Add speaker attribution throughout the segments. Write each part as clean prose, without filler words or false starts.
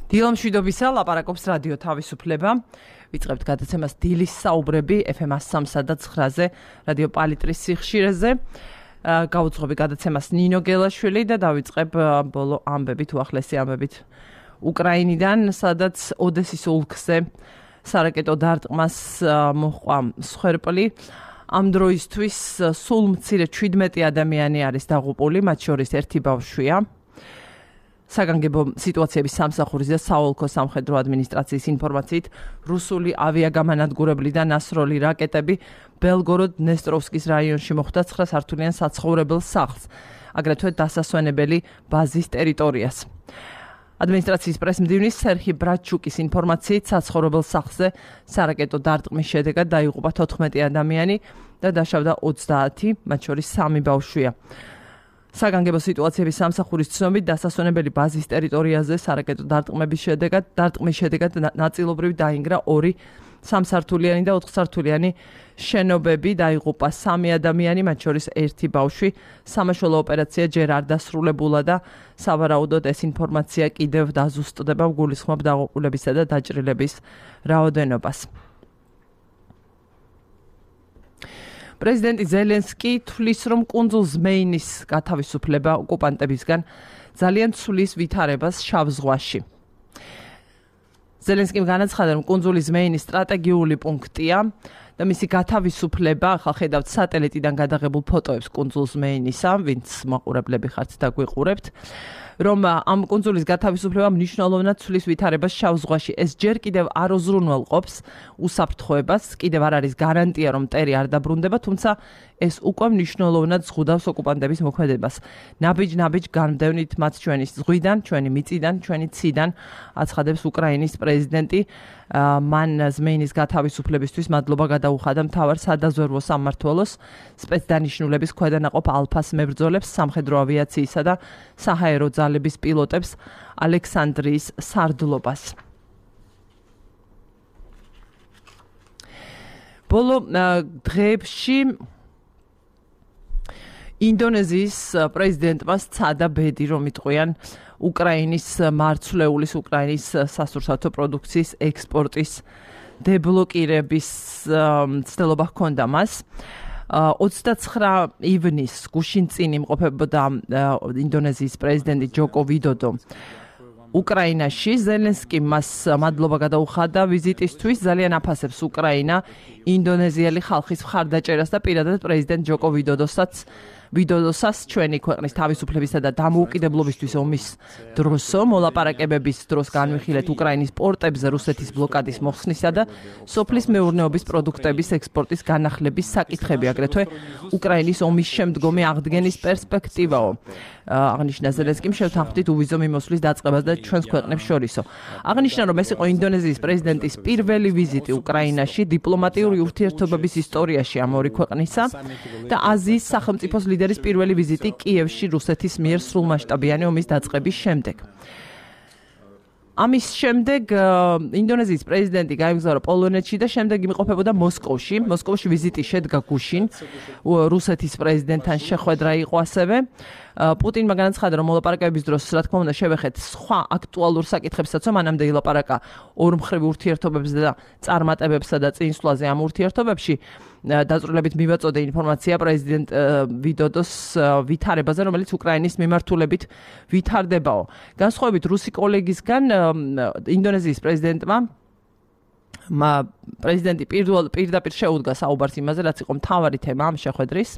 Speaker 1: დილამშვიდობისა, ლაპარაკობს რადიო თავისუფლება. ვიწყებთ გადაცემას დილის საუბრები FM 103 და 9-ზე, რადიო პალიტრის სიხშირეზე. გავუძღობი გადაცემას ნინო გელაშვილი და დავიწყებ ბოლო ამბებით, უახლესი ამბებით უკრაინიდან, სადაც ოდესის ოლქზე სარაკეტო დარტყმას მოჰყვა მსხვერპლი. ამ დროისთვის სულ მცირე 17 ადამიანი არის დაღუპული, მათ შორის ერთი ბავშვია. საგანგებო სიტუაციების სამსახურის და საოლქო სამხედრო ადმინისტრაციის ინფორმაციით, რუსული ავიაგამანადგურებლიდან ასროლი რაკეტები ბელგოროდ-დნესტროვსკის რაიონში მოხვდა 9 სართულიან საცხოვრებელ სახლს, აგრეთვე დასასვენებელი ბაზის ტერიტორიას. ადმინისტრაციის პრესმდივნის სერხი ბრაჩუკის ინფორმაციით, საცხოვრებელ სახლზე სარაკეტო დარტყმის შედეგად დაიღუპა 14 ადამიანი და დაშავდა 30, მათ შორის 3 ბავშვია. საგანგებო სიტუაციების სამსახურის ცნობით, დასასვენებელი ბაზის ტერიტორიაზე სარაკეტო დარტყმის შედეგად ნაწილობრივ დაინგრა 2 3-სართულიანი და 4-სართულიანი შენობები, დაიღუპა 3 ადამიანი, მათ შორის 1 ბავშვი. სამაშველო ოპერაცია ჯერ არ დასრულებულა და სავარაუდოდ ეს ინფორმაცია კიდევ დაზუსტდება, გულისხმობ დაღუპულებისა და დაჭრილების რაოდენობას. პრეზიდენტი ზელენსკი თვლის, რომ კუნძულ ზმეინის გათავისუფლება ოკუპანტებისგან ძალიან ცვლის ვითარებას შავ ზღვაში. ზელენსკიმ განაცხადა, რომ კუნძული ზმეინის სტრატეგიული პუნქტია და მისი გათავისუფლება, ახლა ხედავთ სატელიტიდან გადაღებულ ფოტოებს კუნძულ ზმეინისა, ვინც მაყურებლები ხართ და გვიყურებთ, რომ ამ კუნძულის გათავისუფლება მნიშვნელოვნად ცვლის ვითარებას შავ ზღვაში. ეს ჯერ კიდევ არ უზრუნველყოფს უსაფრთხოებას, კიდევ არ არის გარანტია, რომ მტერი არ დაბრუნდება, თუმცა ეს უკვე მნიშვნელოვნად ზღუდავს ოკუპანტების მოქმედებას. ნაბიჯ-ნაბიჯ განმდევნით მათ ჩვენი ზღვიდან, ჩვენი მიწიდან, ჩვენი ციდან, აცხადებს უკრაინის პრეზიდენტი. მან ზმეინის გათავისუფლებისთვის მადლობა გადაუხადა მთავარ სადაზვერვო სამმართველოს, სპეცდანიშნულების ქვედანაყოფ ალფას მებრძოლებს, სამხედრო ავიაციისა და საჰაერო ძალების პილოტებს, ალექსანდრიის სარდლობას. ბოლო დღეებში ინდონეზიის პრეზიდენტმა სცადა ბედი, რომ იტყვიან უკრაინის მარცვლეულის, უკრაინის სასურსათო პროდუქციის ექსპორტის დებლოკირების ცდილობა ჰქონდა მას. 29 ივნისს გუშინ წინ იმყოფებოდა ინდონეზიის პრეზიდენტი ჯოკო ვიდოდო უკრაინაში. ზელენსკიმ მას მადლობა გადაუხადა ვიზიტისთვის, ძალიან აფასებს უკრაინა ინდონეზიელი ხალხის მხარდაჭერას და პირადად პრეზიდენტ ჯოკო ვიდოდოსას ჩვენი ქვეყნის თავისუფლებისა და დამოუკიდებლობისთვის ომის დროსო მოლაპარაკებების დროს განვიხილეთ უკრაინის პორტებზე რუსეთის ბლოკადის მოხსნისა და სოფლის მეურნეობის პროდუქტების ექსპორტის განახლების საკითხები, აგრეთვე უკრაინის ომის შემდგომი აღდგენის პერსპექტივაო. აღნიშნა ზელენსკიმ, შევთანხმდით უვიზო მიმოსვლის დაწყებას და ჩვენს ქვეყნებს შორისო. აღნიშნა, რომ ეს იყო ინდონეზიის პრეზიდენტის პირველი ვიზიტი უკრაინაში დიპლომატიური ურთიერთობების ისტორიაში ამ ორი ქვეყნისა და აზიის სახელმწიფოს ლიდერის პირველი ვიზიტი კიევში რუსეთის მიერ სრულმასშტაბიანი ომის დაწყების შემდეგ. ამის შემდეგ ინდონეზიის პრეზიდენტი გაემგზავრა პოლონეთში და შემდეგ იმყოფებოდა მოსკოვში. მოსკოვში ვიზიტი შედგა გუშინ. რუსეთის პრეზიდენტთან შეხვედრა იყო ასევე. პუტინმა განაცხადა, რომ მოლაპარაკებების დროს, რა თქმა უნდა, შევეხეთ სხვა აქტუალურ საკითხებსაც, მანამდე ილაპარაკა ორმხრივ ურთიერთობებზე და წარმატებებსა და წინსვლაზე ამ ურთიერთობებში. დაწვრილებით მივაწოდე ინფორმაცია პრეზიდენტ ვიდოდოს ვითარებაზე, რომელიც უკრაინის მიმართულებით ვითარდებაო. განსხვავებით რუსი კოლეგისგან, ინდონეზიის პრეზიდენტმა პრეზიდენტი პირდაპირ შეუდგა საუბარს იმაზე, რაც იყო მთავარი თემა ამ შეხვედრის.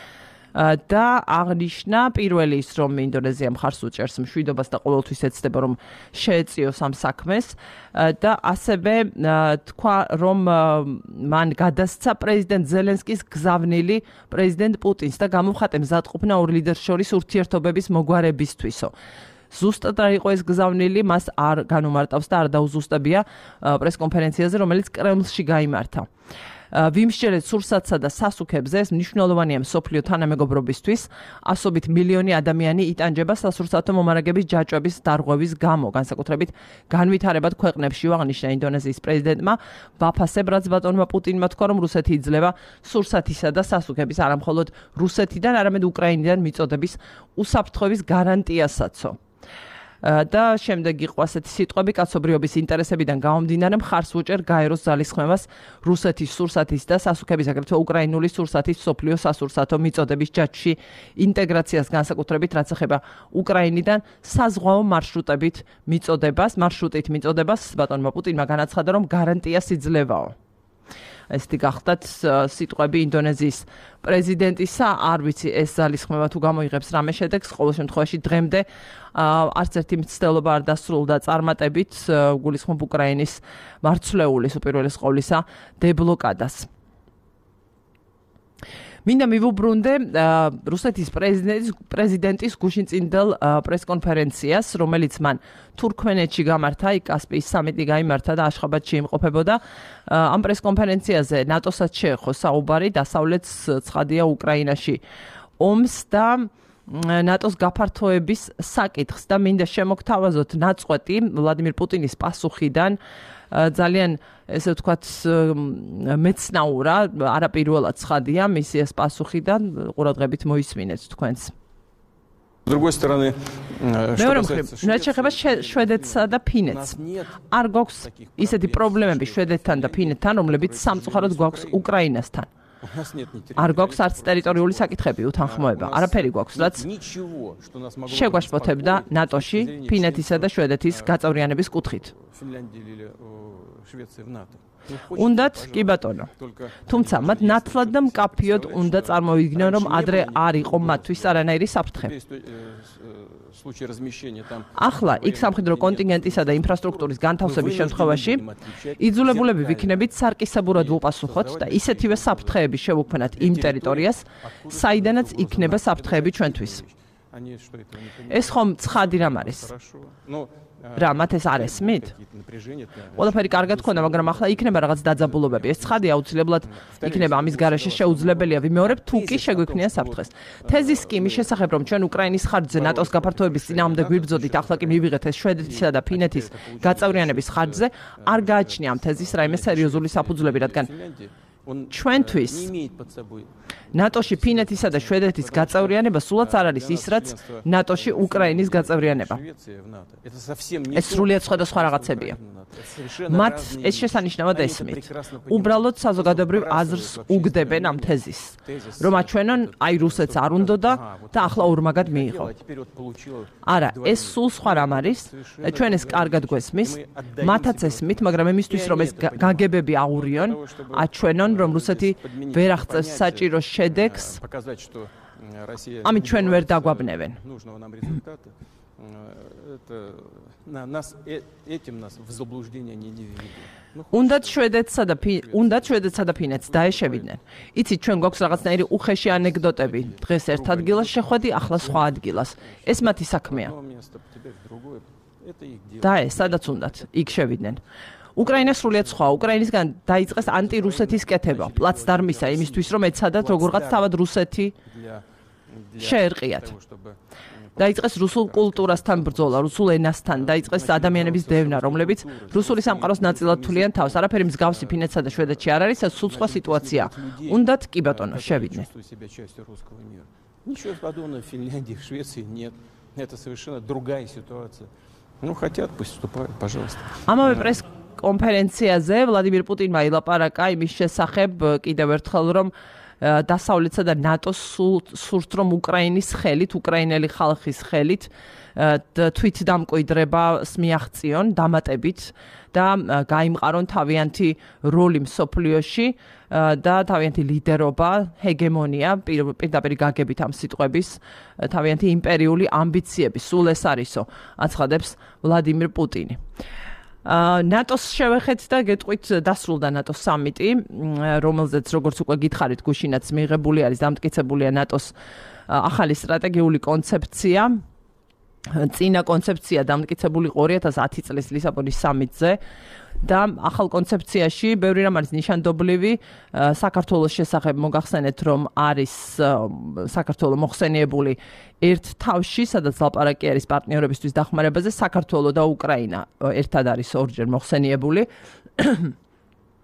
Speaker 1: და აღნიშნა პირველი ის, რომ ინდონეზია მხარს უჭერს მშვიდობას და ყოველთვის ეცდება, რომ შეეწიოს ამ საქმეს და ასევე თქვა, რომ მან გადასცა პრეზიდენტ ზელენსკის გზავნილი პრეზიდენტ პუტინს და გამოვხატა მზადყოფნა ორ ლიდერს შორის ურთიერთობების მოგვარებისთვისო. ზუსტად რა იყო ეს გზავნილი, მას არ განუმარტავს და არ დაუზუსტებია პრესკონფერენციაზე, რომელიც კრემლში გაიმართა. ვიმსჯერეთ სურსათსა და სასუქებზე, ეს მნიშვნელოვანია მსოფლიო თანამეგობრობისთვის. ასობით მილიონი ადამიანი იტანჯება სასურსათო მომარაგების ჯაჭვების დარღვევის გამო, განსაკუთრებით განვითარებად ქვეყნებში, აღნიშნა ინდონეზიის პრეზიდენტმა. ვაფასებ, რაც ბატონმა პუტინმა თქვა, რომ რუსეთი იძლევა სურსათისა და სასუქების არამხოლოდ რუსეთიდან, არამედ უკრაინიდან მიწოდების უსაფრთხოების გარანტიასაც. და შემდეგ იყო ასეთი სიტყვები კაცობრიობის ინტერესებიდან გამომდინარე მხარს უჭერ გაეროს ძალისხმევას რუსეთის სურსათის და სასუქების აგრეთვე უკრაინული სურსათის მსოფლიო სასურსათო მიწოდების ჯაჭვში ინტეგრაციას განსაკუთრებით რაც ეხება უკრაინიდან საზღვაო მარშრუტით მიწოდებას ბატონმა პუტინმა განაცხადა რომ გარანტიას იძლევაო. ესეთი გახდათ სიტყვები ინდონეზიის პრეზიდენტისა, არ ვიცი ეს ძალისხმევა თუ გამოიღებს რამე შედეგს, ყოველ შემთხვევაში დღემდე არც ერთი მცდელობა არ დასრულდა წარმატებით გულისხმობ უკრაინის მარცვლეულის უპირველეს ყოვლისა დებლოკადას. მინდა მივუბრუნდე რუსეთის პრეზიდენტის გუშინწინდელ პრესკონფერენციას, რომელიც მან თურქმენეთში გამართა, იქ კასპიის სამიტი გაიმართა და აშხაბადში იმყოფებოდა. ამ პრესკონფერენციაზე ნატოსაც შეეხო საუბარი, დასავლეთს ცხადია უკრაინაში ომს და ნატოს გაფართოების საკითხს და მინდა შემოგთავაზოთ ნაწყვეტი ვლადიმირ პუტინის პასუხიდან ძალიან ესე ვთქვათ მეცნაურა, არაპირველად ცხადია მისი ეს პასუხიდან, ყურადღებით მოისმინეთ თქვენს.
Speaker 2: С другой стороны,
Speaker 1: მეორე მხრივ, რაც შეეხება შვედეთსა და ფინეთს, არ გვაქვს ისეთი პრობლემები შვედეთთან და ფინეთთან, რომლებიც სამწუხაროდ გვაქვს უკრაინასთან. არ გვაქვს არც ტერიტორიული საკითხები უთანხმოება, არაფერი გვაქვს, რაც შეგვაშფოთებდა ნატოში ფინეთისა და შვედეთის გაწევრიანების კუთხით. უნდათ კი ბატონო. თუმცა მათ ნათლად და მკაფიოდ უნდა წარმოვიდგინონ, რომ ადრე არ იყო მათთვის არანაირი საფრთხე. ახლა იქ სამხედრო კონტინგენტისა და ინფრასტრუქტურის განთავსების შემთხვევაში იძულებულები ვიქნებით სარკისებურად ვუპასუხოთ და ისეთივე საფრთხეები შევუქმნათ იმ ტერიტორიას, საიდანაც იქნება საფრთხეები ჩვენთვის. ეს ხომ ცხადი რამ არის? რა მათ ეს არ ესმით? ყველაფერი კარგად ქონდა, მაგრამ ახლა იქნება რაღაც დაძაბულობები. ეს ცხადი აუცილებლად იქნება ამის გარეშე შეუძლებელია ვიმეორებ თუ კი შეგვექმნია საფრთხეს. თეზის კი იმის შესახებ, რომ ჩვენ უკრაინის ხარჯზე ნატოს გაფართოების წინააღმდეგ ვიბრძოდით, ახლა კი მივიღეთ ეს შვედეთისა და ფინეთის გაწევრიანების ხარჯზე, არ გააჩნია ამ თეზის რაიმე სერიოზული საფუძვლები, რადგან ჩვენთვის ნატოში ფინეთისა და შვედეთის გაწევრიანება სულაც არ არის ის, რაც ნატოში უკრაინის გაწევრიანება. ეს სრულიად სხვადასხვა რაღაცებია. მათ ეს შესანიშნავად ესმით. უბრალოდ საზოგადოებრივ აზრს უგდებენ ამ თეზის, რომ აჩვენონ, აი რუსეთს არ უნდოდა და ახლა ორმაგად მიიღო. არა, ეს სულ სხვა რამ არის. ჩვენ ეს კარგად გვესმის, მათაც ესმით, მაგრამ იმისთვის რომ ეს გაგებები აურიონ, აჩვენონ, რომ რუსეთი ვერ აღწევს საჭირო შედეგს, ამით ჩვენ ვერ დაგვაბნევენ. უნდათ შვედეთსა და ფინეთს დაეშევიდნენ. იცით, ჩვენ გვაქვს რაღაცნაირი უხეში ანეკდოტები. დღეს ერთ ადგილას შეხვედი, ახლა სხვა ადგილას. ეს მათი საქმეა. და ეს სადაც უნდათ, იქ შევიდნენ. უკრაინა სრულიად სხვა. უკრაინისგან დაიწყეს ანტირუსეთის კეთება, პლაცდარმისა იმისთვის, რომ ეცადათ როგორღაც თავად რუსეთი შეერყიათ. დაიწყეს რუსულ კულტურასთან ბრძოლა, რუსულ ენასთან, დაიწყეს ადამიანების დევნა, რომლებიც რუსული სამყაროს ნაწილად თვლიან თავს. არაფერი მსგავსი ფინეთსა და შვედეთში არ არის, ეს სულ სხვა სიტუაცია. უნდათ კი ბატონო, შევიდნენ.
Speaker 2: Ничего подобного в Финляндии, в Швеции нет. Это совершенно другая ситуация. Ну, хотят, пусть вступают, пожалуйста.
Speaker 1: ამავე პრესკონფერენციაზე ვლადიმირ პუტინმა ილაპარაკა იმის შესახებ კიდევ ერთხელ, რომ დასავლეთსა და ნატოს სურთ, რომ უკრაინის ხელით, უკრაინელი ხალხის ხელით თვით დამკვიდრებას მიაღწიონ დამატებით და გაიმყარონ თავიანთი როლი მსოფლიოში და თავიანთი ლიდერობა, ჰეგემონია, პირდაპირ გაგებით ამ სიტყვების, თავიანთი იმპერიული ამბიციები, სულ ეს არისო, აცხადებს ვლადიმირ პუტინი. ნატოს შევეხეთ და გეტყვით დასრულდა ნატოს სამიტი, რომელზეც როგორც უკვე გითხარით, გუშინაც მიღებული არის, დამტკიცებულია ნატოს ახალი სტრატეგიული კონცეფცია. წინა კონცეფცია დამტკიცებული 2010 წლის ლისაბონის სამიტზე და ახალ კონცეფციაში ბევრი რამ არის ნიშანდობლივი. საქართველოს შესახებ მოგახსენეთ, რომ არის საქართველო მოხსენიებული ერთ თავში, სადაც ლაპარაკი არის პარტნიორებისთვის დახმარებაზე, საქართველო და უკრაინა ერთად არის ორჯერ მოხსენიებული.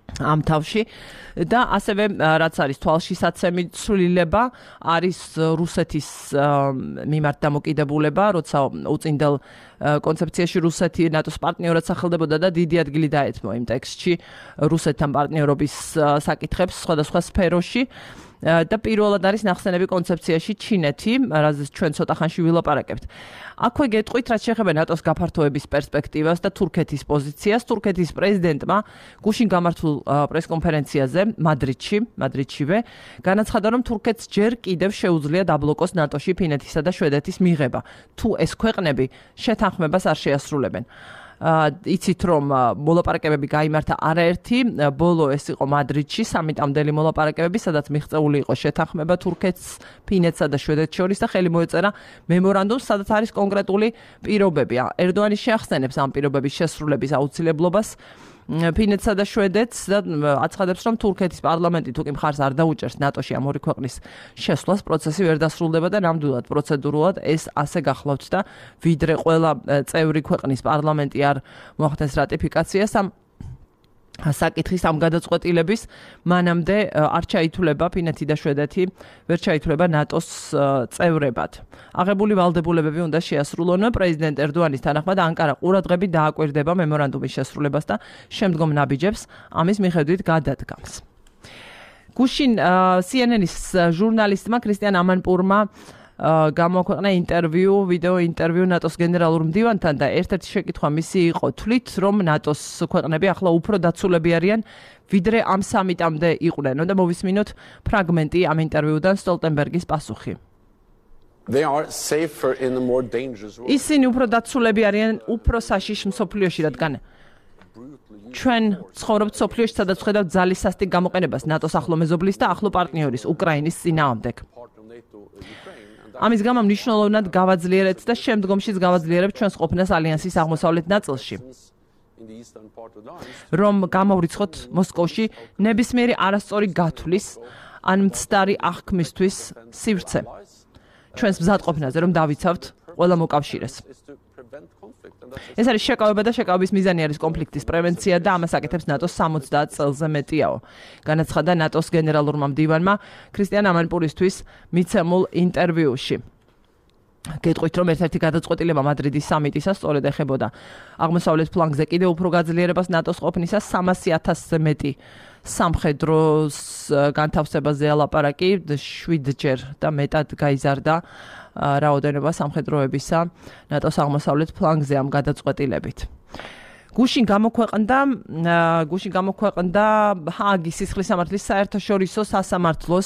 Speaker 1: ამ თავში და ასევე რაც არის თვალშისაცემი ცვლილება არის რუსეთის მიმართ დამოკიდებულება, როცა უწინდელ კონცეფციაში რუსეთი ნატოს პარტნიორად სახელდებოდა და დიდი ადგილი დაეთმო იმ ტექსტში რუსეთთან პარტნიორობის საკითხებს სხვადასხვა სფეროში. და პირველად არის ნახსენები კონცეფციაში ჩინეთი, რაზეც ჩვენ ცოტა ხანში ვილაპარაკებთ. აქვე გეტყვით, რაც შეეხება ნატოს გაფართოების პერსპექტივას და თურქეთის პოზიციას. თურქეთის პრეზიდენტმა გუშინ გამართულ პრესკონფერენციაზე მადრიდშივე განაცხადა, რომ თურქეთს ჯერ კიდევ შეუძლია დაბლოკოს ნატოში ფინეთისა და შვედეთის მიღება, თუ ეს ქვეყნები შეთანხმებას არ შეასრულებენ. იცით რომ მოლაპარაკებები გაიმართა არაერთი ბოლო ეს იყო მადრიდში სამიტამდელი მოლაპარაკებები, სადაც მიღწეული იყო შეთანხმება თურქეთს, ფინეთსა და შვედეთს შორის და ხელი მოეწერა მემორანდუმს, სადაც არის კონკრეტული პირობები. ერდოანი შეახსენებს ამ პირობების შესრულების აუცილებლობას ფინეთსა და შვედეთს და აცხადებს, რომ თურქეთის პარლამენტი თუ კი მხარს არ დაუჭერს ნატოში ამ ორი ქვეყნის შესვლას, პროცესი ვერ დასრულდება და ნამდვილად პროცედურულად ეს ასე გახლავთ და ვიდრე ყველა წევრი ქვეყნის პარლამენტი არ მოახდენს რატიფიკაციას ამ საკითხის ამ გადაწყვეტილების, მანამდე არ ჩაითვლება ფინეთი და შვედეთი, ვერ ჩაითვლება ნატოს წევრებად. აღებული ვალდებულებები უნდა შეასრულონ. პრეზიდენტ ერდოანის თანახმად ანკარა ყურადღებით დააკვირდება მემორანდუმის შესრულებას და შემდგომ ნაბიჯებს ამის მიხედვით გადადგამს. გუშინ CNN-ის ჟურნალისტმა კრისტიან ამანპურმა გამოაქვეყნა ვიდეო ინტერვიუ ნატოს გენერალურ მდივანთან და ერთ-ერთი შეკითხვა მისი იყო, თვლით რომ ნატოს ქვეყნები ახლა უფრო დაცულები არიან ვიდრე ამ სამიტამდე იყვნენ. და მოვისმინოთ ფრაგმენტი ამ ინტერვიუდან სტოლტენბერგის პასუხი. ისინი უფრო დაცულები არიან უფრო საშიშ მსოფლიოში, რადგან ჩვენ ცხოვრობთ მსოფლიოში, სადაც ვხედავთ ძალის სასტიკ გამოყენებას ნატოს ახლო მეზობლის და ახლო პარტნიორის უკრაინის წინააღმდეგ. ამის გამო მნიშვნელოვნად გავაძლიერებთ და შემდგომშიც გავაძლიერებთ ჩვენს ყოფნას ალიანსის აღმოსავლეთ ნაწილში. რომ გამოვრიცხოთ მოსკოვში ნებისმიერი არასწორი გათვლის ან მცდარი აღქმისთვის სივრცე. ჩვენს მზადყოფნაზე რომ დავიცავთ ყველა მოკავშირეს. ეს არის შეკავება და შეკავების მიზანი არის კონფლიქტის პრევენცია და ამას აკეთებს ნატოს 70 წელზე მეტიაო. განაცხადა ნატოს გენერალურმა მდივანმა კრისტიან ამანპურისთვის მიცემულ ინტერვიუში. გეტყვით რომ ერთ-ერთი გადაწყვეტილება მადრიდის სამიტისას სწორედ ეხებოდა აღმოსავლეთ ფლანგზე კიდევ უფრო გაძლიერებას ნატოს ყოფნისას 300,000-ზე მეტი სამხედროს განთავსებაზე ელაპარაკი 7ჯერ და მეტად გაიზარდა რაოდენობა სამხედროებისა ნატოს აღმოსავლეთ ფლანგზე ამ გადაწყვეტილებით. გუშინ გამოქვეყნდა ჰააგის სისხლის სამართლის საერთაშორისო სასამართლოს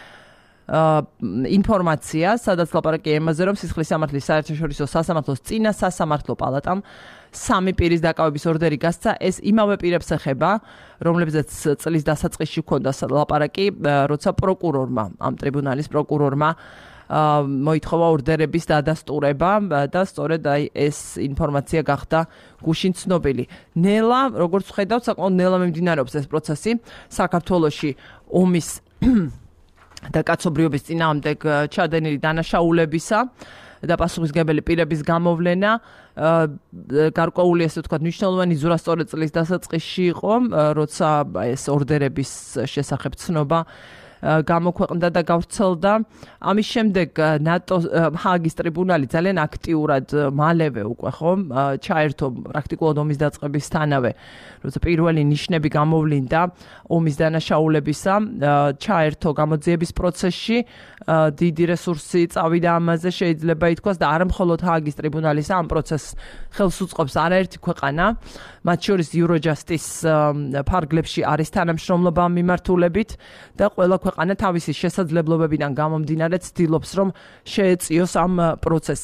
Speaker 1: ინფორმაცია, სადაც ლაპარაკია იმაზე, რომ სისხლის სამართლის საერთაშორისო სასამართლოს წინა სასამართლო პალატამ 3 პირის დაკავების ორდერი გასცა. ეს იმავე პირებს ეხება, რომლებზეც წლის დასაწყისში ჰქონდა ლაპარაკი, როცა პროკურორმა, ამ ტრიბუნალის პროკურორმა მოითხოვა ორდერების დადასტურება და სწორედ ეს ინფორმაცია გახდა გუშინ ცნობილი. ნელა, როგორც ვხედავთ, საკმაოდ ნელა მიმდინარეობს ეს პროცესი საქართველოში ომის და კაცობრიობის წინააღმდეგ ჩადენილი დანაშაულებისა და პასუხისმგებელი პირების გამოვლენა გარკვეული ესე ვთქვათ მნიშვნელოვანი ზურა სწორედ წლის დასაწყისში იყო, როცა ეს ორდერების შესახებ ცნობა გამოქვეყნდა და გავრცელდა. ამის შემდეგ ჰააგის ტრიბუნალი ძალიან აქტიურად მალევე უკვე ჩაერთო პრაქტიკულად ომის დაწყებისთანავე, როცა პირველი ნიშნები გამოვლინდა ომის დანაშაულებისა, ჩაერთო გამოძიების პროცესში, დიდი რესურსი წავიდა ამაზე, შეიძლება ითქვას და არა მხოლოდ ჰააგის ტრიბუნალისა ამ პროცესს ხელს უწყობს არაერთი ქვეყანა, მათ შორის Eurojust-ის ფარგლებში არის თანამშრომლობა ამ მიმართულებით და ყველა ქვეყანა თავისი შესაძლებლობებიდან გამომდინარე ცდილობს, რომ შეეწიოს ამ პროცესს.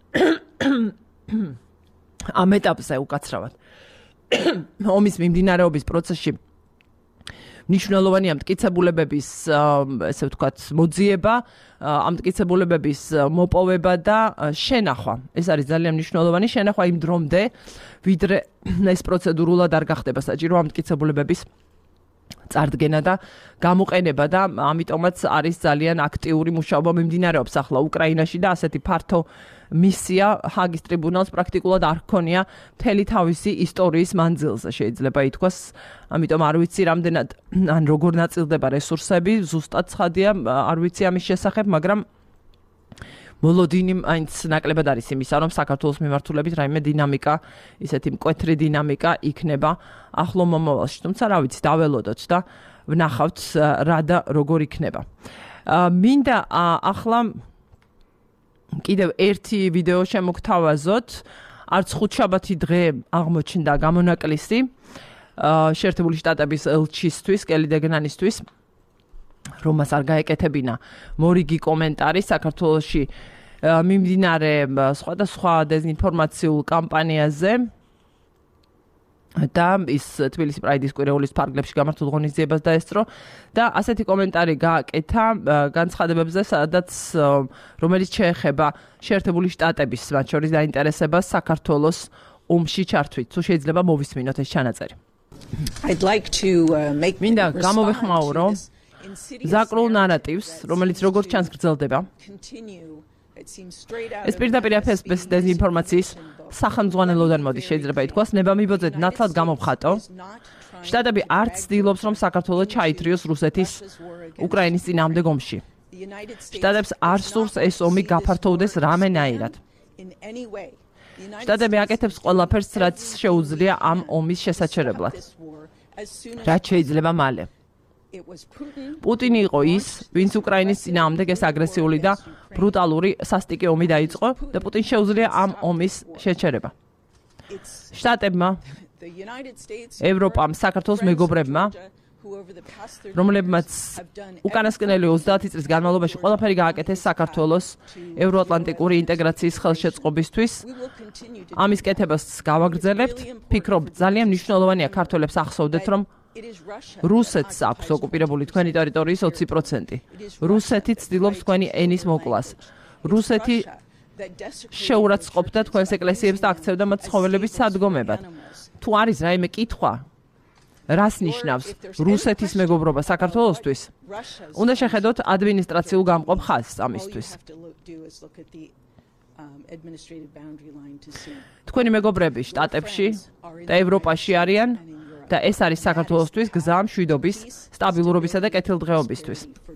Speaker 1: ამ ეტაპზე უკაცრავად. ომის მიმდინარეობის პროცესში მნიშვნელოვანია მტკიცებულებების, ესე ვთქვათ, მოძიება, ამ მტკიცებულებების მოპოვება და შენახვა. ეს არის ძალიან მნიშვნელოვანი შენახვა იმ დრომდე, ვიდრე ეს პროცედურულად არ გახდება საჭირო ამ მტკიცებულებების წარდგენა და გამოყენება და ამიტომაც არის ძალიან აქტიური მუშაობა მიმდინარეობს ახლა უკრაინაში და ასეთი ფართო მისია ჰაგის ტრიბუნალს პრაქტიკულად არ ჰქონია მთელი თავისი ისტორიის მანძილზე შეიძლება ითქვას ამიტომ არ ვიცი რამდენად ან როგორ ნაწილდება რესურსები ზუსტად ცხადია არ ვიცი ამის შესახებ მაგრამ მოლოდინი მაინც ნაკლებად არის იმისა რომ საქართველოს მიმართულებით რაიმე დინამიკა ისეთი მკვეთრი დინამიკა იქნება ახლო მომავალში თუმცა რა ვიცი დაველოდოთ და ვნახავთ რა და როგორ იქნება მინდა ახლა კიდევ ერთი ვიდეო შემოგთავაზოთ არც ხუთშაბათი დღე აღმოჩნდა გამონაკლისი შეერთებული შტატების ელჩისთვის კელი დეგნანისთვის რომას არ გაეკეთებინა მორიგი კომენტარი საქართველოში მიმდინარე სხვადასხვა დეზინფორმაციულ კამპანიაზე და ის თბილისის პრაიდის კვირეულის ფარგლებში გამართულ ღონისძიებას დაესწრო და ასეთი კომენტარი გააკეთა განცხადებებზე სადაც რომელიც შეეხება შეერთებული შტატების მათ შორის დაინტერესებას საქართველოს ომში ჩართვით თუ შეიძლება მოვისმინოთ ეს ჩანაწერი მინდა გამოვეხმაურო ზაკრულ ნარატივს რომელიც როგორც ჩანს გრძელდება ეს პირდაპირ FSB-ის დეზინფორმაციის სახელმძღვანელოდან მოდის შეიძლება ითქვას ნება მიბოძეთ ნათლად გამოვხატო შტატები არც ცდილობს რომ საქართველო ჩაითრიოს რუსეთის უკრაინის წინააღმდეგ ომში შტატებს არ სურს ეს ომი გაფართოვდეს რამენაირად შტატები აკეთებს ყველაფერს რაც შეუძლია ამ ომის შესაჩერებლად რაც შეიძლება მალე პუტინი იყო ის, ვინც უკრაინის წინააღმდეგ ეს აგრესიული და ბრუტალური სასტიკი ომი დაიწყო და პუტინს შეუძლია ამ ომის შეჩერება. შტატებმა, ევროპამ, საქართველოს მეგობრებმა, რომლებმაც უკანასკნელი 30 წლის განმავლობაში ყველაფერი გააკეთეს საქართველოს ევროატლანტიკური ინტეგრაციის ხელშეწყობისთვის. ამის კეთებას გავაგრძელებთ. ფიქრობ, ძალიან მნიშვნელოვანია ქართველებს ახსოვდეთ, რომ რუსეთს აქვს ოკუპირებული თქვენი ტერიტორიის 20%. რუსეთი ცდილობს თქვენი ენის მოკვლას. რუსეთი შეურაცხყოფდა თქვენს ეკლესიებს და აქცევდა მათ ცხოველების სადგომებად. თუ არის რაიმე კითხვა, რას ნიშნავს რუსეთის მეგობრობა საქართველოსთვის? უნდა შეხედოთ ადმინისტრაციულ გამყოფ ხაზს ამისთვის. თქვენი მეგობრები შტატებში და ევროპაში არიან და ეს არის საქართველოსთვის გზა მშვიდობის, სტაბილურობისა და კეთილდღეობისთვის.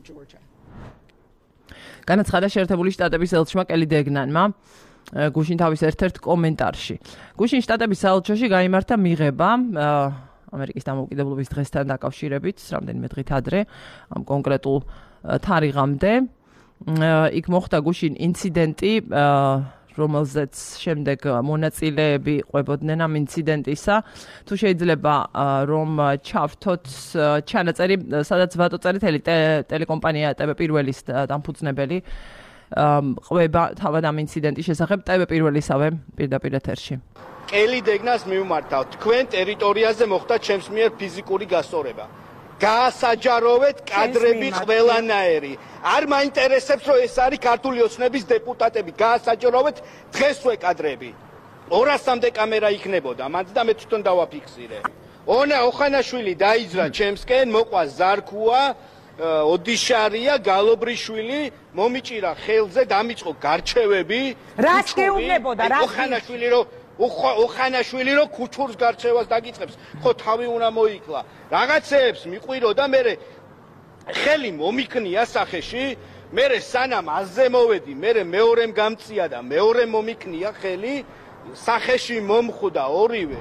Speaker 1: განაცხადა შეერთებული შტატების ელჩმა კელი დეგნანმა გუშინ თავის ერთ-ერთ კომენტარში. გუშინ შტატების საელჩოში გაიმართა მიღება ამერიკის დამოუკიდებლობის დღესთან დაკავშირებით, რამდენიმე დღით ადრე, ამ კონკრეტულ თარიღამდე. იქ მოხდა გუშინ ინციდენტი, რომელზეც შემდეგ მონაწილეები ყვებოდნენ ამ ინციდენტისა. თუ შეიძლება რომ ჩავთოთ ჩანაწერი, სადაც ვატო წერეთელი ტელეკომპანია TV პირველის დამფუძნებელი ყვება თავად ამ ინციდენტის შესახებ TV პირველისავე პირდაპირ ეთერში.
Speaker 3: კელი დეგნას მივმართავ, თქვენ ტერიტორიაზე მოხდა ჩემს მიერ ფიზიკური გასწორება. გაასაჯაროვეთ კადრები ყველანაირი. არ მაინტერესებს რომ ეს არის ქართული ოცნების დეპუტატები. გაასაჯაროვეთ დღესვე კადრები. 200-მდე კამერა იქნებოდა, მანდ და მე თვითონ დავაფიქსირე. ონა ოხანაშვილი დაიძრა ჩემსკენ, მოყვა ზარქუა, ოდიშარია, გალობრიშვილი, მომიჭირა ხელზე, დამიწყო გარჩევები.
Speaker 4: რას გეუბნებოდა, რა?
Speaker 3: ოხანაშვილი რომ ოხანაშვილი რო ქუჩურს გარჩევას დაგიწყებს, ხო თავი უნდა მოიკლა. რაღაცეებს მიყვირო და მე ხელი მომიქნია სახეში, მე სანამ აზზე მოვედი, მე მეორემ გამწია და მეორე მომიქნია ხელი, სახეში მომხვდა ორივე.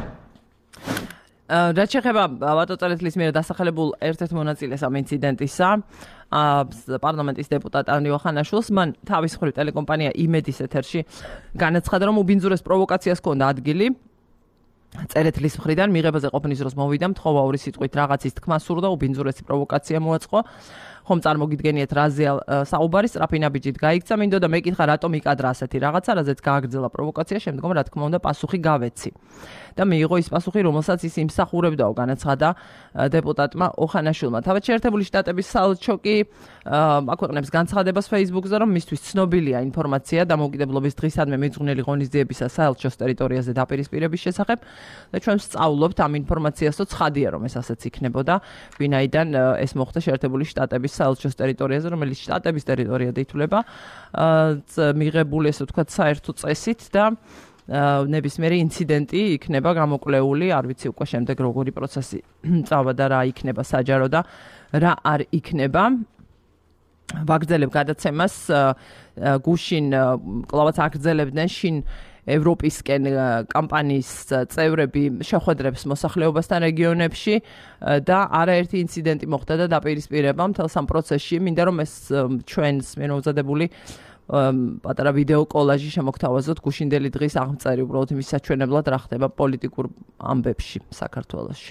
Speaker 1: რაც შეეხება ვატო წერეთლის მიერ დასახელებულ ერთ-ერთ მონაწილეს ამ ინციდენტისა, პარლამენტის დეპუტატ ანრი ოხანაშვილს, მან თავის მხრივ ტელეკომპანია იმედის ეთერში განაცხადა, რომ უბინძურეს პროვოკაციას ჰქონდა ადგილი. წერეთლის მხრიდან მიღებაზე ყოფნის დროს მოვიდა, მთხოვა ორი სიტყვით რაღაცის თქმა სურდა, უბინძურესი პროვოკაცია მოაწყო. ხომ წარმოგიდგენიათ რაზეა საუბარი, სწრაფი ნაბიჯით გაიქცა, მინდოდა მეკითხა რატომ იკადრა ასეთი რაღაცა, რაზეც გააგრძელა პროვოკაცია, შემდგომ რა თქმა უნდა პასუხი გავეცი. და მიიღო ის პასუხი, რომელსაც ის იმსახურებდაო, განაცხადა დეპუტატმა ოხანაშვილმა. თავად შეერთებული შტატების საელჩო კი აქვეყნებს განცხადებას Facebook-ზე, რომ მისთვის ცნობილია ინფორმაცია დამოუკიდებლობის დღისადმე მიძღვნილი ღონისძიებისა საელჩოს ტერიტორიაზე დაპირისპირების შესახებ და ჩვენ ვსწავლობთ ამ ინფორმაციასო ცხადია, რომ ეს ასეც იქნებოდა, ვინაიდან ეს მოხდა შეერთებული შტატების საელჩოს ტერიტორიაზე, რომელიც შტატების ტერიტორიად ითვლება, მიღებული ესე ვთქვათ საერთო წესით და ნებისმიერი ინციდენტი იქნება გამოკვლეული, არ ვიცი უკვე შემდეგ როგორი პროცესი წავა და რა იქნება საჯარო და რა არ იქნება. ვაგრძელებ გადაცემას გუშინ კლავაც აგრძელებდნენ შინ ევროპისკენ კამპანიის წევრები შეხვედრებს მოსახლეობასთან რეგიონებში და არაერთი ინციდენტი მოხდა და დაპირისპირება მთელ სამ პროცესში. მინდა რომ ეს ჩვენს მენოუზადებული პატარა ვიდეო კოლაჟი შემოგთავაზოთ გუშინდელი დღის აღმწერი უბრალოდ იმის საჩვენებლად რა ხდება პოლიტიკურ ამბებში საქართველოში.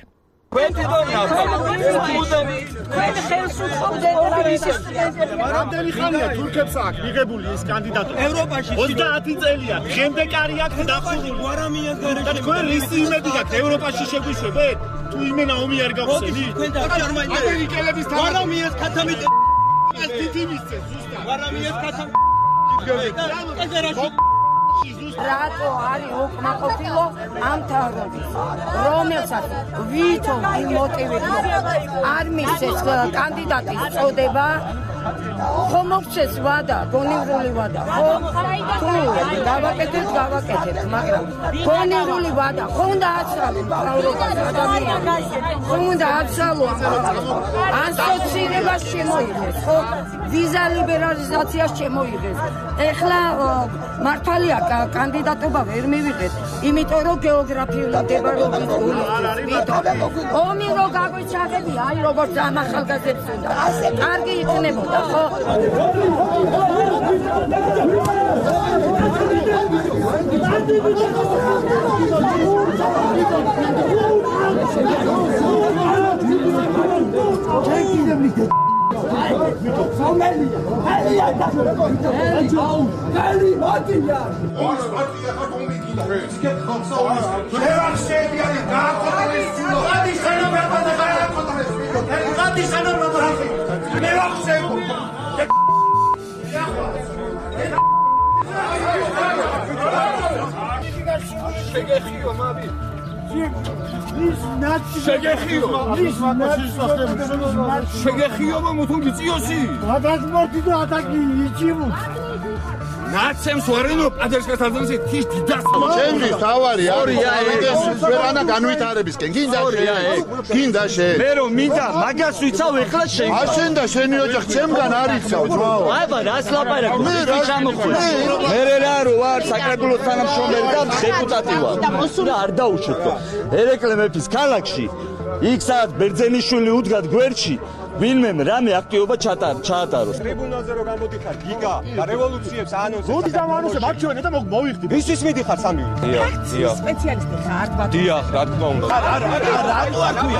Speaker 5: რამდენი ხანია თურქებს აქ მიღებული ეს კანდიდატი? ევროპაში 30 წელია. შემდეგ არი აქ დახურული. და თქვენ ისი იმედი გაქვთ ევროპაში შეგვიშვებეთ? თუ იმენა ომი არ გავხსენით? ამერიკელების თავი. ვარამიეს ქათამი თითიმისწე ზუსტად. ვარამიეს ქათამი
Speaker 4: რატო არის უკმაყოფილო ამ თაგვების, რომელსაც ვითომ იმ მოტივით არ მისცეს კანდიდატის წოდება, ხომ მოხდეს ვადა, გონივრული ვადა, ხო? თუ გავაკეთებთ, მაგრამ გონივრული ვადა, ხო უნდა აცალო ევროპას ადამიანებს, ხო უნდა აცალო ასოცირებას შემოიღეს, ხო? ვიზა ლიბერალიზაციას შემოიღეს. ეხლა მართალია კანდიდატობა ვერ მივიღეთ, იმიტომ რომ გეოგრაფიული მდებარეობის ომი რო გაგვეჩაღებია, აი როგორც ამ ახალგაზრდებს უნდა. კარგი იქნებოდა, ხო?
Speaker 5: შეგეხიო მუთუნ გიწიოსი გადაგმორდი და ატაკი იჭიმუ ნაცემს ვარენო პადერსკას არძანსი თიშ დიდასალა
Speaker 6: ჩემთვის თავარი არის ვერანა განვითარებისკენ გინდა შენ
Speaker 5: მე რომ მინდა მაგას ვიცავ ეხლა შენ
Speaker 6: შენ და შენი ოჯახი ჩემგან არიცავ ძმაო
Speaker 5: აბა რას ლაპარაკობ მე რა რო ვარ საკრებულოს თანამშრომელი და დეპუტატი ვარ და არ დაუშვებო ერეკლე მეფის ქალაქში იქ სადაც ბერძენიშვილი უდგათ გვერდში ვინმემ რამე აქტივობა ჩაატაროს. ტრიბუნალზე რო გამოდიხარ გიგა და რევოლუციებს ანონსებს. გუდი და მანუსე მაქჩვენე და მოვიხდი. ვისთვის მიდიხარ 3 იური? დიახ.
Speaker 4: სპეციალისტი ხარ ბატონო.
Speaker 5: დიახ, რა თქმა უნდა. არა, რატო არ ქვია?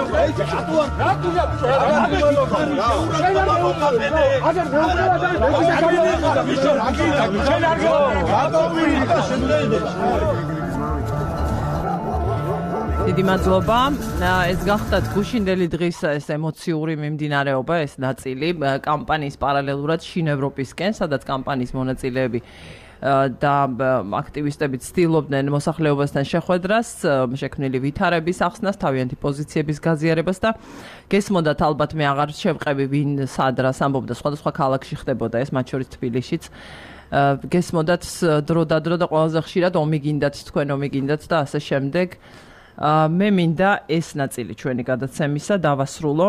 Speaker 1: დიდი მადლობა. ეს გახდათ გუშინდელი დღის ეს ემოციური მიმდინარეობა, ეს ნაწილი კამპანიის პარალელურად შინ ევროპისკენ, სადაც კამპანიის მონაწილეები და აქტივისტები ცდილობდნენ მოსახლეობასთან შეხვედრას, შექმნილი ვითარების ახსნას, თავიანთი პოზიციების გაზიარებას და გესმოდათ ალბათ მე აღარ შევყევი ვინ სადრას ამბობდა, სხვადასხვა ქალაქში ხდებოდა ეს, მათ შორის თბილისშიც. გესმოდათ დრო და ყველაზე ხშირად ომი გინდათ, თქვენ ომი გინდათ და ასე შემდეგ. მე მინდა ეს ნაწილი ჩვენი გადაცემისა დავასრულო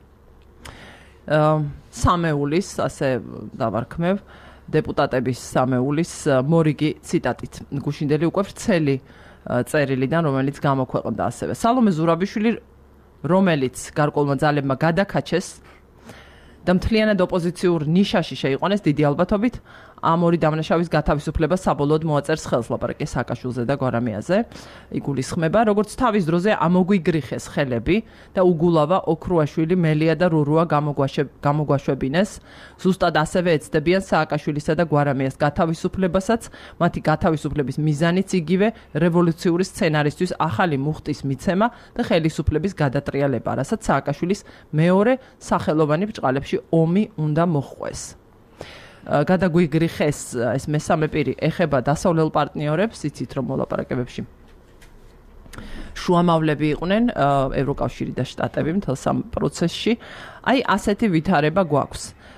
Speaker 1: სამეულის, ასე დავარქმევ, დეპუტატების სამეულის მორიგი ციტატით. გუშინდელი უკვე ვრცელი წერილიდან, რომელიც გამოქვეყნდა ასევე. სალომე ზურაბიშვილი, რომელიც გარკვეულმა ძალებმა გადაკაჩეს და მთლიანად ოპოზიციურ ნიშაში შეიყვანეს, დიდი ალბათობით ამ ორი დამნაშავის გათავისუფლება საბოლოოდ მოაწერს ხელს ლაპარაკი სააკაშვილზე და გვარამიაზე. იგულისხმება, როგორც თავის დროზე ამოგვიგრიხეს ხელები და უგულავა ოქრუაშვილი, მელია და რურუა გამოგვაშვებინეს. ზუსტად ასევე ეცდებიან სააკაშვილისა და გვარამიას გათავისუფლებასაც, მათი გათავისუფლების მიზანიც იგივე რევოლუციური სცენარისთვის ახალი მუხტის მიცემა და ხელისუფლების გადატრიალება, რასაც სააკაშვილის მეორე სახელოვანი ბრჭყალებში ომი უნდა მოჰყვეს. გადაგვიგრიხეს ეს მესამე პირი ეხება დასავლელ პარტნიორებს, იცით რომ მოლაპარაკებებში შუამავლები იყვნენ ევროკავშირი და შტატები მთელ სამ პროცესში. აი ასეთი ვითარება გვაქვს.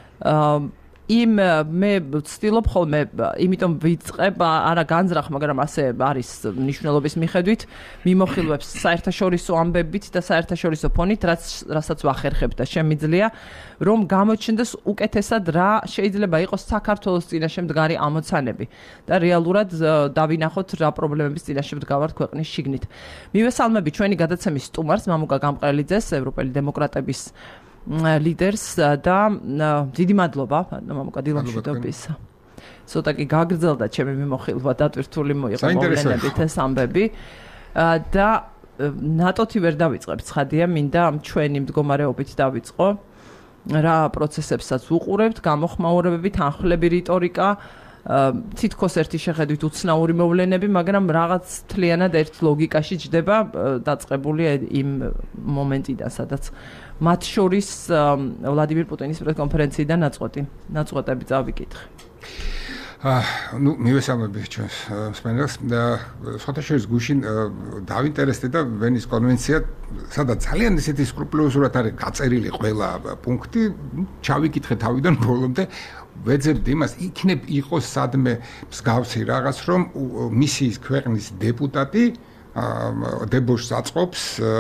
Speaker 1: მე ვცდილობ ხოლმე, იმიტომ ვიწყებ არა განზრახ, მაგრამ ასე არის მნიშვნელობის მიხედვით, მიმოხილვებს საერთაშორისო ამბებით და საერთაშორისო ფონით, რასაც ვახერხებ და შემიძლია, რომ გამოჩნდეს უკეთესად რა შეიძლება იყოს საქართველოს წინაშე მდგარი ამოცანები და რეალურად დავინახოთ რა პრობლემების წინაშე მდგავართ ქვეყნის შიგნით. მივესალმები ჩვენი გადაცემის სტუმარს, მამუკა გამყრელიძეს, ევროპელი დემოკრატების ლიდერს და დიდი მადლობა მამუკა დილამშვიდობის. ცოტა კი გაგრძელდა ჩემი მიმოხილვა, დატვირთული მოიყო მოვლენებით ეს ამბები და ნატოთი ვერ დავიწყებ, ცხადია, მინდა ჩვენი მდგომარეობით დავიწყო. რა პროცესებსაც უყურებთ, გამოხმაურებები, თანხლები, რიტორიკა, თითქოს ერთი შეხედვით უცნაური მოვლენები, მაგრამ რაღაც თლიანად ერთ ლოგიკაში ჯდება დაწყებული იმ მომენტიდან, სადაც მათ შორის ვლადიმირ პუტინის პრესკონფერენციიდან ნაწყვეტები წავიკითხე.
Speaker 7: მივესალმები ჩვენს მსმენელს და სხვათაშორის გუშინ დავინტერესდი და ვენის კონვენცია, სადაც ძალიან ისეთი სკრუპულოზურად არის გაწერილი ყველა პუნქტი, ჩავიკითხე თავიდან ბოლომდე, ვეძებდი იმას, იქნებ იყოს სადმე მსგავსი რაღაც, რომ მისიის ქვეყნის დეპუტატი დებოშს აწყობს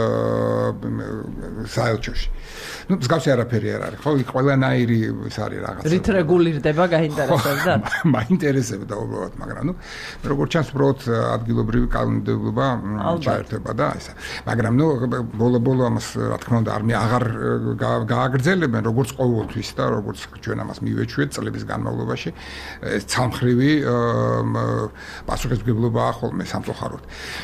Speaker 7: საელჩოში. მსგავსი არაფერი არ არის, ხო? ყველანაირი ის არის რაღაც.
Speaker 1: რით რეგულირდება, გაინტერესებდა?
Speaker 7: მაინტერესებდა უბრალოდ, მაგრამ როგორც ჩანს, უბრალოდ ადგილობრივი კანონმდებლობა ჩაერთვება და ესა. მაგრამ ბოლო ამას რა თქმა უნდა აღარ გააგრძელებენ, როგორც ყოველთვის და როგორც ჩვენ ამას მივეჩვიეთ წლების განმავლობაში, ეს ცალმხრივი პასუხისმგებლობაა ხოლმე სამწუხაროდ.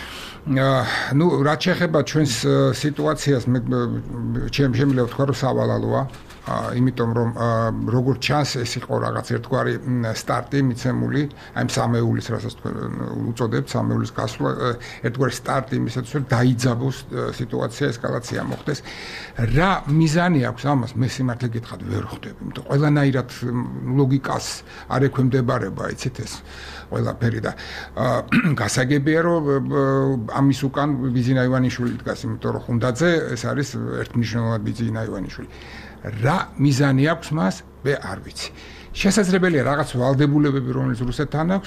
Speaker 7: რაც შეეხება ჩვენს სიტუაციას, შემიძლია ვთქვა, რომ სავალალოა, იმიტომ რომ როგორც ჩანს, ეს იყო რაღაც ერთგვარი სტარტი მიცემული, აი სამეულის, რასაც თქვენ უწოდებთ, სამეულის გასვლა, ერთგვარი სტარტი იმისათვის, რომ დაიძაბოს სიტუაცია, ესკალაცია მოხდეს. რა მიზანი აქვს ამას, მე სიმართლე გითხრათ, ვერ ხვდები, იმიტომ ყველანაირად ლოგიკას არ ექვემდებარება, იცით ეს ყველაფერი და გასაგებია, რომ ამის უკან ბიძინა ივანიშვილი დგას, იმიტომ რომ ხუნდაძე ეს არის ერთმნიშვნელოვნად ბიძინა ივანიშვილი. რა მიზანი აქვს მას, მე არ ვიცი. შესაძლებელია რაღაც ვალდებულებები, რომელიც რუსეთთან აქვს,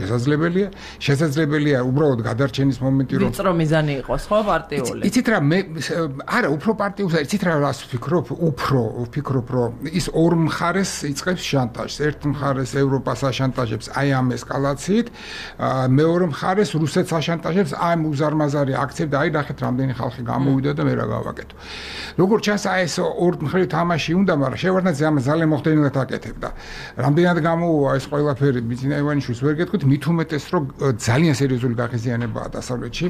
Speaker 7: შესაძლებელია უბრალოდ გადარჩენის მომენტი, რომ
Speaker 1: ვიწრო მიზანი იყოს, ხო, პარტიული.
Speaker 7: იცით რა, მე არა, უფრო პარტიულს, იცით რა, რას ვფიქრობ, რომ ის ორ მხარეს იწყებს შანტაჟს. ერთ მხარეს ევროპას აშანტაჟებს აი ამ ესკალაციით, მეორე მხარეს რუსეთს აშანტაჟებს აი უზარმაზარი აქციებით და აი ნახეთ რამდენი ხალხი გამოვიდა და მე რა გავაკეთო. როგორც ჩანს, აი ეს ორ მხრივ თამაში უნდა, მაგრამ შევარდნაძე ამას ძალიან მოხდენილად აკეთებდა. რამდენად გამოუვა ეს ყველაფერი ბიძინა ივანიშვილს ვერ გეტყვით, მით უმეტეს, რომ ძალიან სერიოზული გაღიზიანებაა დასავლეთში.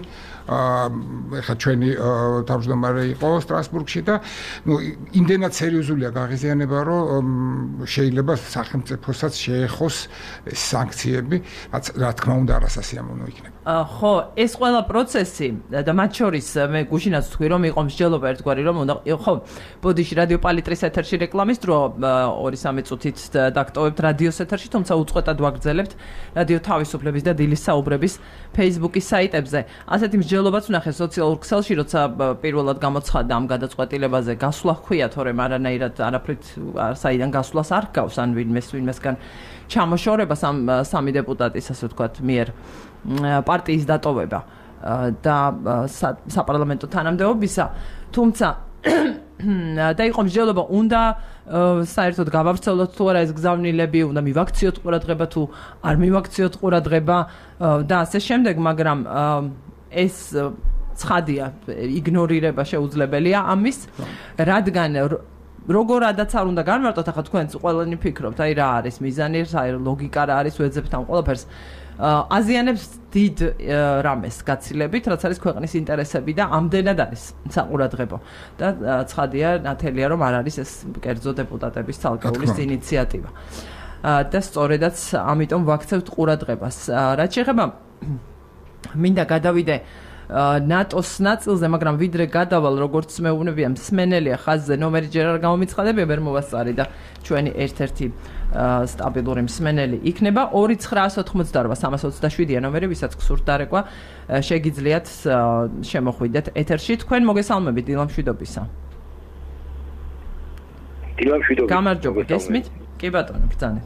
Speaker 7: ეხლა ჩვენი თავმჯდომარე იყო სტრასბურგში და იმდენად სერიოზულია გაღიზიანება, რომ შეიძლება სახელმწიფოსაც შეეხოს სანქციები, რა თქმა უნდა არასასიამოვნო იქნება.
Speaker 1: ხო, ეს ყველა პროცესი და მათ შორის მე გუშინაც თქვი, რომ იყო მსჯელობა ერთგვარი, რომ უნდა ხო, ბოდიში რადიო პალიტრის ეთერში რეკლამის დრო 2-3 წუთით დაგტოვებთ რადიოს ეთერში, თუმცა უწყვეტად ვაგრძელებთ რადიო თავისუფლების და დილის საუბრების Facebook-ის საიტებზე. ასეთი მსჯელობაც ვნახე სოციალურ ქსელში, როცა პირველად გამოცხადდა ამ გადაწყვეტილებაზე გასვლა ჰქვია, თორემ არანაირად არაფრით საიდან გასვლას არ ჰგავს, ან ვინმესგან ჩამოშორებას ამ სამი დეპუტატის, ასე ვთქვათ, მიერ პარტიის დატოვება და საპარლამენტო თანამდებობისა, თუმცა და იყო მსჯელობა, უნდა საერთოდ გავავრცელოთ თუ არა ეს გზავნილები, უნდა მივაქციოთ ყურადღება თუ არ მივაქციოთ ყურადღება და ასე შემდეგ, მაგრამ ეს ცხადია, იგნორირება შეუძლებელია ამის, რადგან როგორადაც არ უნდა განმარტოთ, ახლა თქვენც ყველანი ფიქრობთ, აი რა არის მიზანი, აი ლოგიკა რა არის, ვეძებთ ამ ყველაფერს. აზიანებს დიდ რამეს გაცილებით, რაც არის ქვეყნის ინტერესები და ამდენად არის საყურადღებო. და ცხადია, ნათელია, რომ არ არის ეს კერძო დეპუტატების ცალკეულის ინიციატივა. და სწორედაც ამიტომ ვაქცევთ ყურადღებას. რაც შეეხება მინდა გადავიდე ნატოს ნაწილზე, მაგრამ ვიდრე გადავალ, როგორც მეუბნებია, მსმენელია ხაზზე, ნომერი ჯერ არ გამომიცხადებია, ვერ მოვასწარი და ჩვენი ერთ-ერთი სტაბილური მსმენელი იქნება 2988327-ია ნომერი, ვისაც გსურთ დარეკვა, შეგიძლიათ შემოხვიდეთ ეთერში. თქვენ მოგესალმებით დილამშვიდობისა.
Speaker 8: დილამშვიდობისა.
Speaker 1: გამარჯობა, გესმით? კი ბატონო, ბრძანეთ.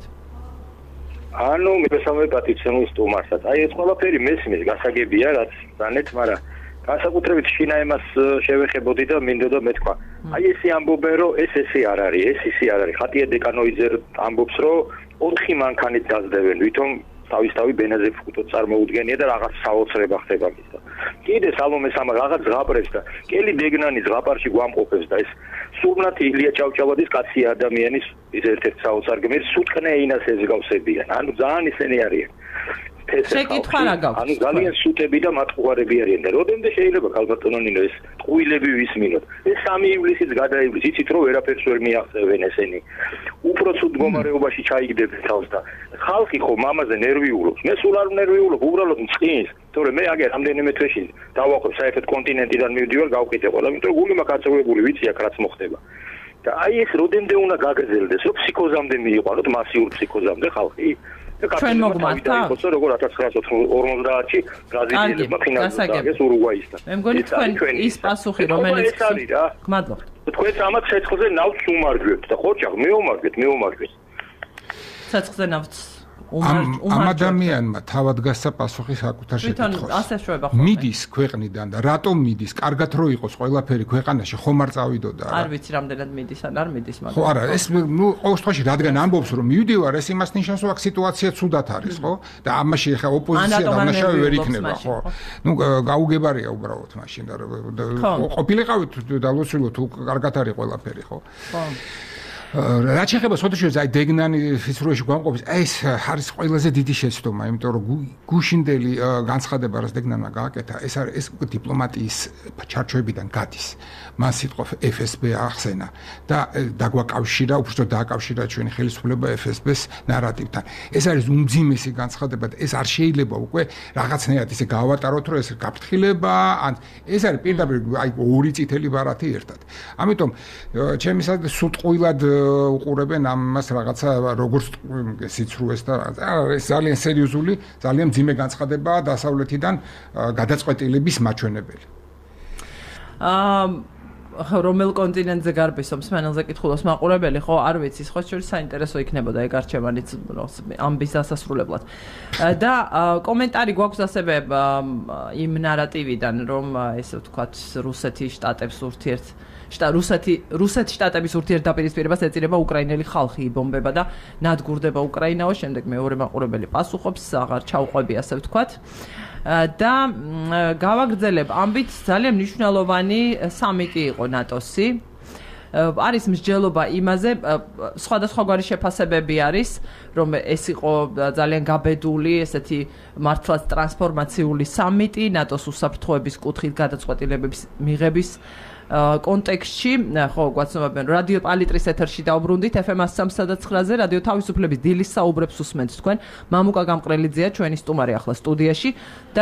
Speaker 8: ანუ მოგესალმებით პატიცემის სტუმარსაც. აი ეს ყველაფერი მესმის გასაგებია, რაც ბრძანეთ, მაგრამ განსაკუთრებით შინა ემას შევეხებოდი და მინდოდა მეთქვა. აი ესე ამბობენ, რომ ესე არ არის, ეს ისე არ არის. ხატია დეკანოიძე ამბობს, რომ 4 მანქანით გაზრდებენ, ვითომ თავისთავი ბენაზე ფუტო წარმოუდგენია და რაღაც საოცრება ხდება მის და. კიდე სალომე სამა რაღაც ზღაპრებს და კელი დეგნანი ზღაპარში გვამყოფებს და ეს სურნათი ილია ჭავჭავადის კაცი ადამიანის ის ერთ-ერთი საოცარ გმირი სუტყნე ინას ეზგავსებიან. ანუ ძალიან ისინი არიან.
Speaker 1: შეკითხვა რა გაქვს?
Speaker 8: ანუ ძალიან სუტები და მათყუარები არიან და როდემდე შეიძლება ქალბატონონინო ეს ტყუილები ვისმინოთ. ეს 3 ივლისიც გადაივლის, იცით რომ ვერაფერს ვერ მიაღწევენ ესენი. უпроცუდ მდგომარეობაში ჩაიგდებენ თავს და ხალხი ხო მამაზე ნერვიულობს. მე სულ არ ნერვიულობ, უბრალოდ მწყინს. თორე მე აგერ რამდენიმე თვეში დავაყობ საერთოდ კონტინენტიდან მივდივარ გავყიდე ყველა, იმიტომ რომ გული მაქვს აწევებული, ვიცი აქ რაც მოხდება. და აი ეს როდემდე უნდა გაგრძელდეს, რომ ფსიქოზამდე მიიყვანოთ, მასიურ ფსიქოზამდე ხალხი.
Speaker 1: ჩვენ მოგმართ
Speaker 8: აქვს როგორ 1950-ში ბრაზილიელებმა ფინალზე დააგეს ურუგვაისთან.
Speaker 1: მე მგონი თქვენ ის პასუხი რომელიც გმადლობთ.
Speaker 8: თქვენ ამათ ცეცხლზე ნავთს უმარჯვებთ და ხოჭაღ მეომარჯვეთ.
Speaker 1: ცეცხლზე ნავთს
Speaker 7: ამ ადამიანმა თავად გასცა პასუხი საკუთარ შეკითხვას.
Speaker 1: ასე შვება ხო?
Speaker 7: მიდის ქვეყნიდან და რატომ მიდის? კარგად რო იყოს ყველაფერი ქვეყანაში, ხომ არ წავიდოდა რა?
Speaker 1: არ ვიცი რამდენად მიდის ან არ მიდის, მაგრამ
Speaker 7: ხო არა, ეს ნუ ყოველ შემთხვევაში რადგან ამბობს რომ მივდივარ, ეს იმას ნიშნავს რომ აქ სიტუაცია ცუდად არის, ხო? და ამაში ხა ოპოზიცია დამნაშავე ვერ იქნება, ხო? ნუ გაუგებარია უბრალოდ მაშინ და ყოფილიყავით დალოცულო თუ კარგად არის ყველაფერი, ხო?
Speaker 1: ხო.
Speaker 7: რაც შეეხება სოთუშევს აი დეგნანი ფიცრუეში გვამყოფის ეს არის ყველაზე დიდი შეცდომა, იმიტომ რომ გუშინდელი განცხადება რაც დეგნანმა გააკეთა, ეს არის ეს დიპლომატიის ჩარჩოებიდან გადის. მან სიტყვა FSB ახსენა და დაგვაკავშირა, უბრალოდ დააკავშირა ჩვენი ხელისუფლება FSB-ს ნარატივთან. ეს არის უმძიმესი განცხადება და ეს არ შეიძლება უკვე რაღაცნაირად ისე გავატაროთ, რომ ეს გაფრთხილება, ან ეს არის პირდაპირ აი ორი წითელი ბარათი ერთად. ამიტომ ჩემი სადაც სულტყუილად უყურებენ ამას რაღაცა როგორც სიცრუეს და ეს ძალიან სერიოზული, ძალიან მძიმე განცხადებაა დასავლეთიდან გადაწყვეტილების მაჩვენებელი.
Speaker 1: რომელ კონტინენტზე გარბისობს მსმენელზე კითხულობს მაყურებელი, ხო, არ ვიცი, სხვა შორის საინტერესო იქნებოდა ეგ არჩევანიც ამბის დასასრულებლად. და კომენტარი გვაქვს ასევე იმ ნარატივიდან, რომ ესე ვთქვათ, რუსეთის შტატების ურთიერთდაპირისპირებას ეწირება უკრაინელი ხალხი, იბომბება და ნადგურდება უკრაინაო, შემდეგ მეორე მაყურებელი პასუხობს, აღარ ჩავყვები, ასე ვთქვათ. და გავაგრძელებ ამბით ძალიან მნიშვნელოვანი სამიტი იყო ნატოსი. არის მსჯელობა იმაზე, სხვადასხვაგვარი შეფასებები არის, რომ ეს იყო ძალიან გაბედული, ესეთი მართლაც ტრანსფორმაციული სამიტი ნატოს უსაფრთხოების კუთხით გადაწყვეტილებების მიღების კონტექსტში, ხო, გვაცნობენ რადიო პალიტრის ეთერში დავბრუნდით FM 103-ზე, რადიო თავისუფლების დილის საუბრებს უსმენთ თქვენ. მამუკა გამყრელიძეა ჩვენი სტუმარი ახლა სტუდიაში და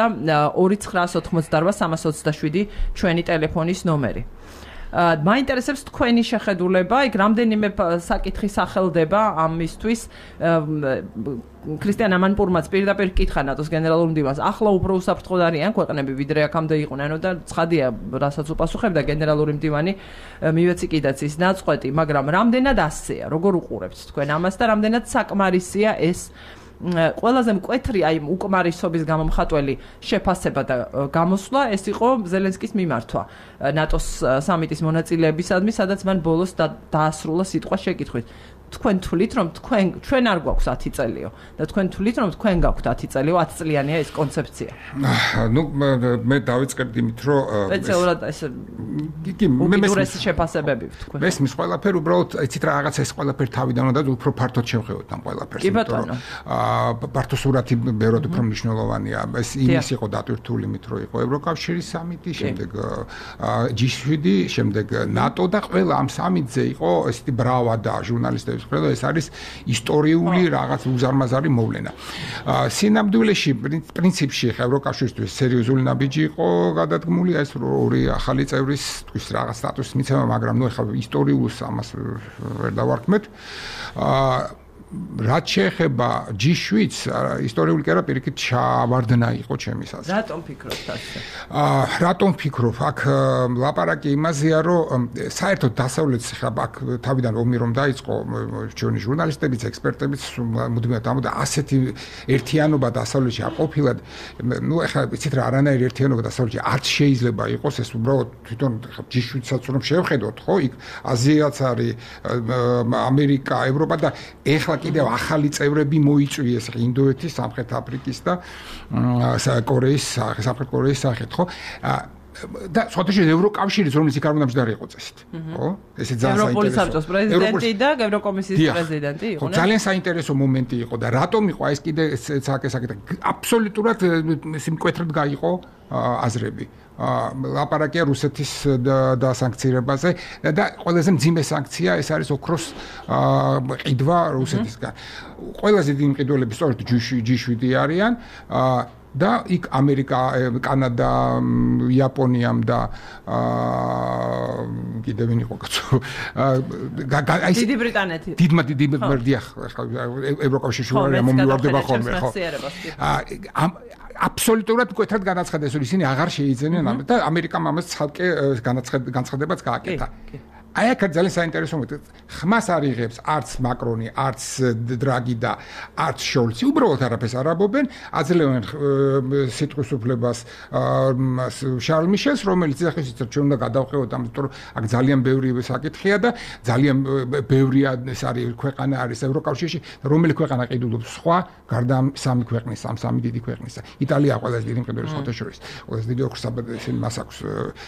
Speaker 1: 2988327 ჩვენი ტელეფონის ნომერი. მაინტერესებს თქვენი შეხედულება, იქ რამდენიმე საკითხი სახელდება ამისთვის. ქრისტიან ამანპურმაც პირდაპირ კითხა ნატოს გენერალურ მდივანს, ახლა უფრო უსაფრთხოდ არიან ქვეყნები, ვიდრე აქამდე იყვნენ და ცხადია, რასაც უპასუხებდა გენერალური მდივანი, მივეცი კიდაც ის ნაწყვეტი, მაგრამ რამდენად ასეა, როგორ უყურებთ თქვენ ამას და რამდენად საკმარისია ეს ყველაზე მკვეთრი აი უკმარისობის გამომხატველი შეფასება და გამოსვლა ეს იყო ზელენსკის მიმართვა ნატოს სამიტის მონაწილეებისადმი, სადაც მან ბოლოს დაასრულა სიტყვა შეკითხვით. თქვენ თulit რომ ჩვენ არ გვაქვს 10 წელიო და თქვენ თulit რომ თქვენ გაქვთ 10 წელიო 10 წლიანია ეს კონცეფცია.
Speaker 7: ნუ მე დავიწყებდი იმით რომ
Speaker 1: სპეციალურად ეს მე შეფასებები თქვენ.
Speaker 7: ეს მის ყველაფერი უბრალოდ იცით რა რაღაცა ეს ყველაფერი თავიდან უნდა უფრო ფართოდ შევხედოთ ამ ყველაფერს.
Speaker 1: იმიტომ რომ
Speaker 7: ფართო სურათი ბევრად უფრო მნიშვნელოვანია. ეს იმის იყო დატვირთული იმით რომ იყო ევროკავშირის სამიტი, შემდეგ G7, შემდეგ NATO და ყველა ამ სამიტზე იყო ესეთი ბრავა და ჟურნალისტების მხრიდან ეს არის ისტორიული რაღაც უზარმაზარი მოვლენა. სინამდვილეში პრინციპში ევროკავშირისთვის სერიოზული ნაბიჯი იყო გადადგმული ეს ორი ახალი წევრის თქვის რაღაც სტატუსის მიცემა, მაგრამ ნუ ეხლა ისტორიულს ამას ვერ დავარქმევთ. რაც შეეხება G7-ს, ისტორიული კი არა, პირიქით ჩავარდნა იყო ჩემის აზრით.
Speaker 1: რატომ ფიქრობთ ასე?
Speaker 7: რატომ ვფიქრობ? აქ ლაპარაკი იმაზეა, რომ საერთოდ დასავლეთს ხა აქ თავიდან ომი რომ დაიწყო, ჩვენი ჟურნალისტებიც, ექსპერტებიც მუდმივად ამბობდა, ასეთი ერთიანობა დასავლეთში არ ყოფილად. ნუ ეხლა იცით რა, არანაირი ერთიანობა დასავლეთში არც შეიძლება იყოს, ეს უბრალოდ თვითონ G7-საც რომ შევხედოთ, ხო? იქ აზიაც არის, ამერიკა, ევროპა და ეხლა კიდევ ახალი წევრები მოიწვიეს ინდოეთის, სამხრეთ აფრიკის და კორეის, სამხრეთ კორეის სახით, ხო? და სხვადასხვა ევროკავშირის რომელიც იქ არ უნდა მჯდარი იყო წესით, ხო? ესე ძალიან საინტერესო.
Speaker 1: ევროპული საბჭოს პრეზიდენტი და ევროკომისიის პრეზიდენტი იყო.
Speaker 7: ძალიან საინტერესო მომენტი იყო და რატომ იყო ეს კიდე საკეთ აბსოლუტურად სიმკვეთრად გაიყო აზრები. ლაპარაკია რუსეთის დასანქცირებაზე და ყველაზე მძიმე სანქცია ეს არის ოქროს ყიდვა რუსეთისგან. ყველაზე დიდი მყიდველები სწორედ G7 არიან და იქ ამერიკა, კანადა, იაპონიამ და კიდევ ვინ იყო კაცო?
Speaker 1: დიდი ბრიტანეთი.
Speaker 7: დიდი მერდია ევროკავშირში არ მომივარდება ხოლმე, ხო? აბსოლუტურად მკვეთრად განაცხადეს, რომ ისინი აღარ შეიძენენ და ამერიკამ ამას ცალკე განცხადებაც გააკეთა. აი აქ ძალიან საინტერესო მომენტი. ხმას არ იღებს არც მაკრონი, არც დრაგი და არც შოლცი, უბრალოდ არაფერს არ ამბობენ, აძლევენ სიტყვის უფლებას შარლ მიშელს, რომელიც ახლა ჩვენ უნდა გადავხევოთ, ამიტომ რომ აქ ძალიან ბევრი საკითხია და ძალიან ბევრია ეს არის ქვეყანა არის ევროკავშირში, რომელი ქვეყანა ყიდულობს სხვა, გარდა სამი ქვეყნის, სამი დიდი ქვეყნისა. იტალია ყველაზე დიდი მყიდველი სხვათა შორის, ყველაზე დიდი ოქროსაბადოები მას აქვს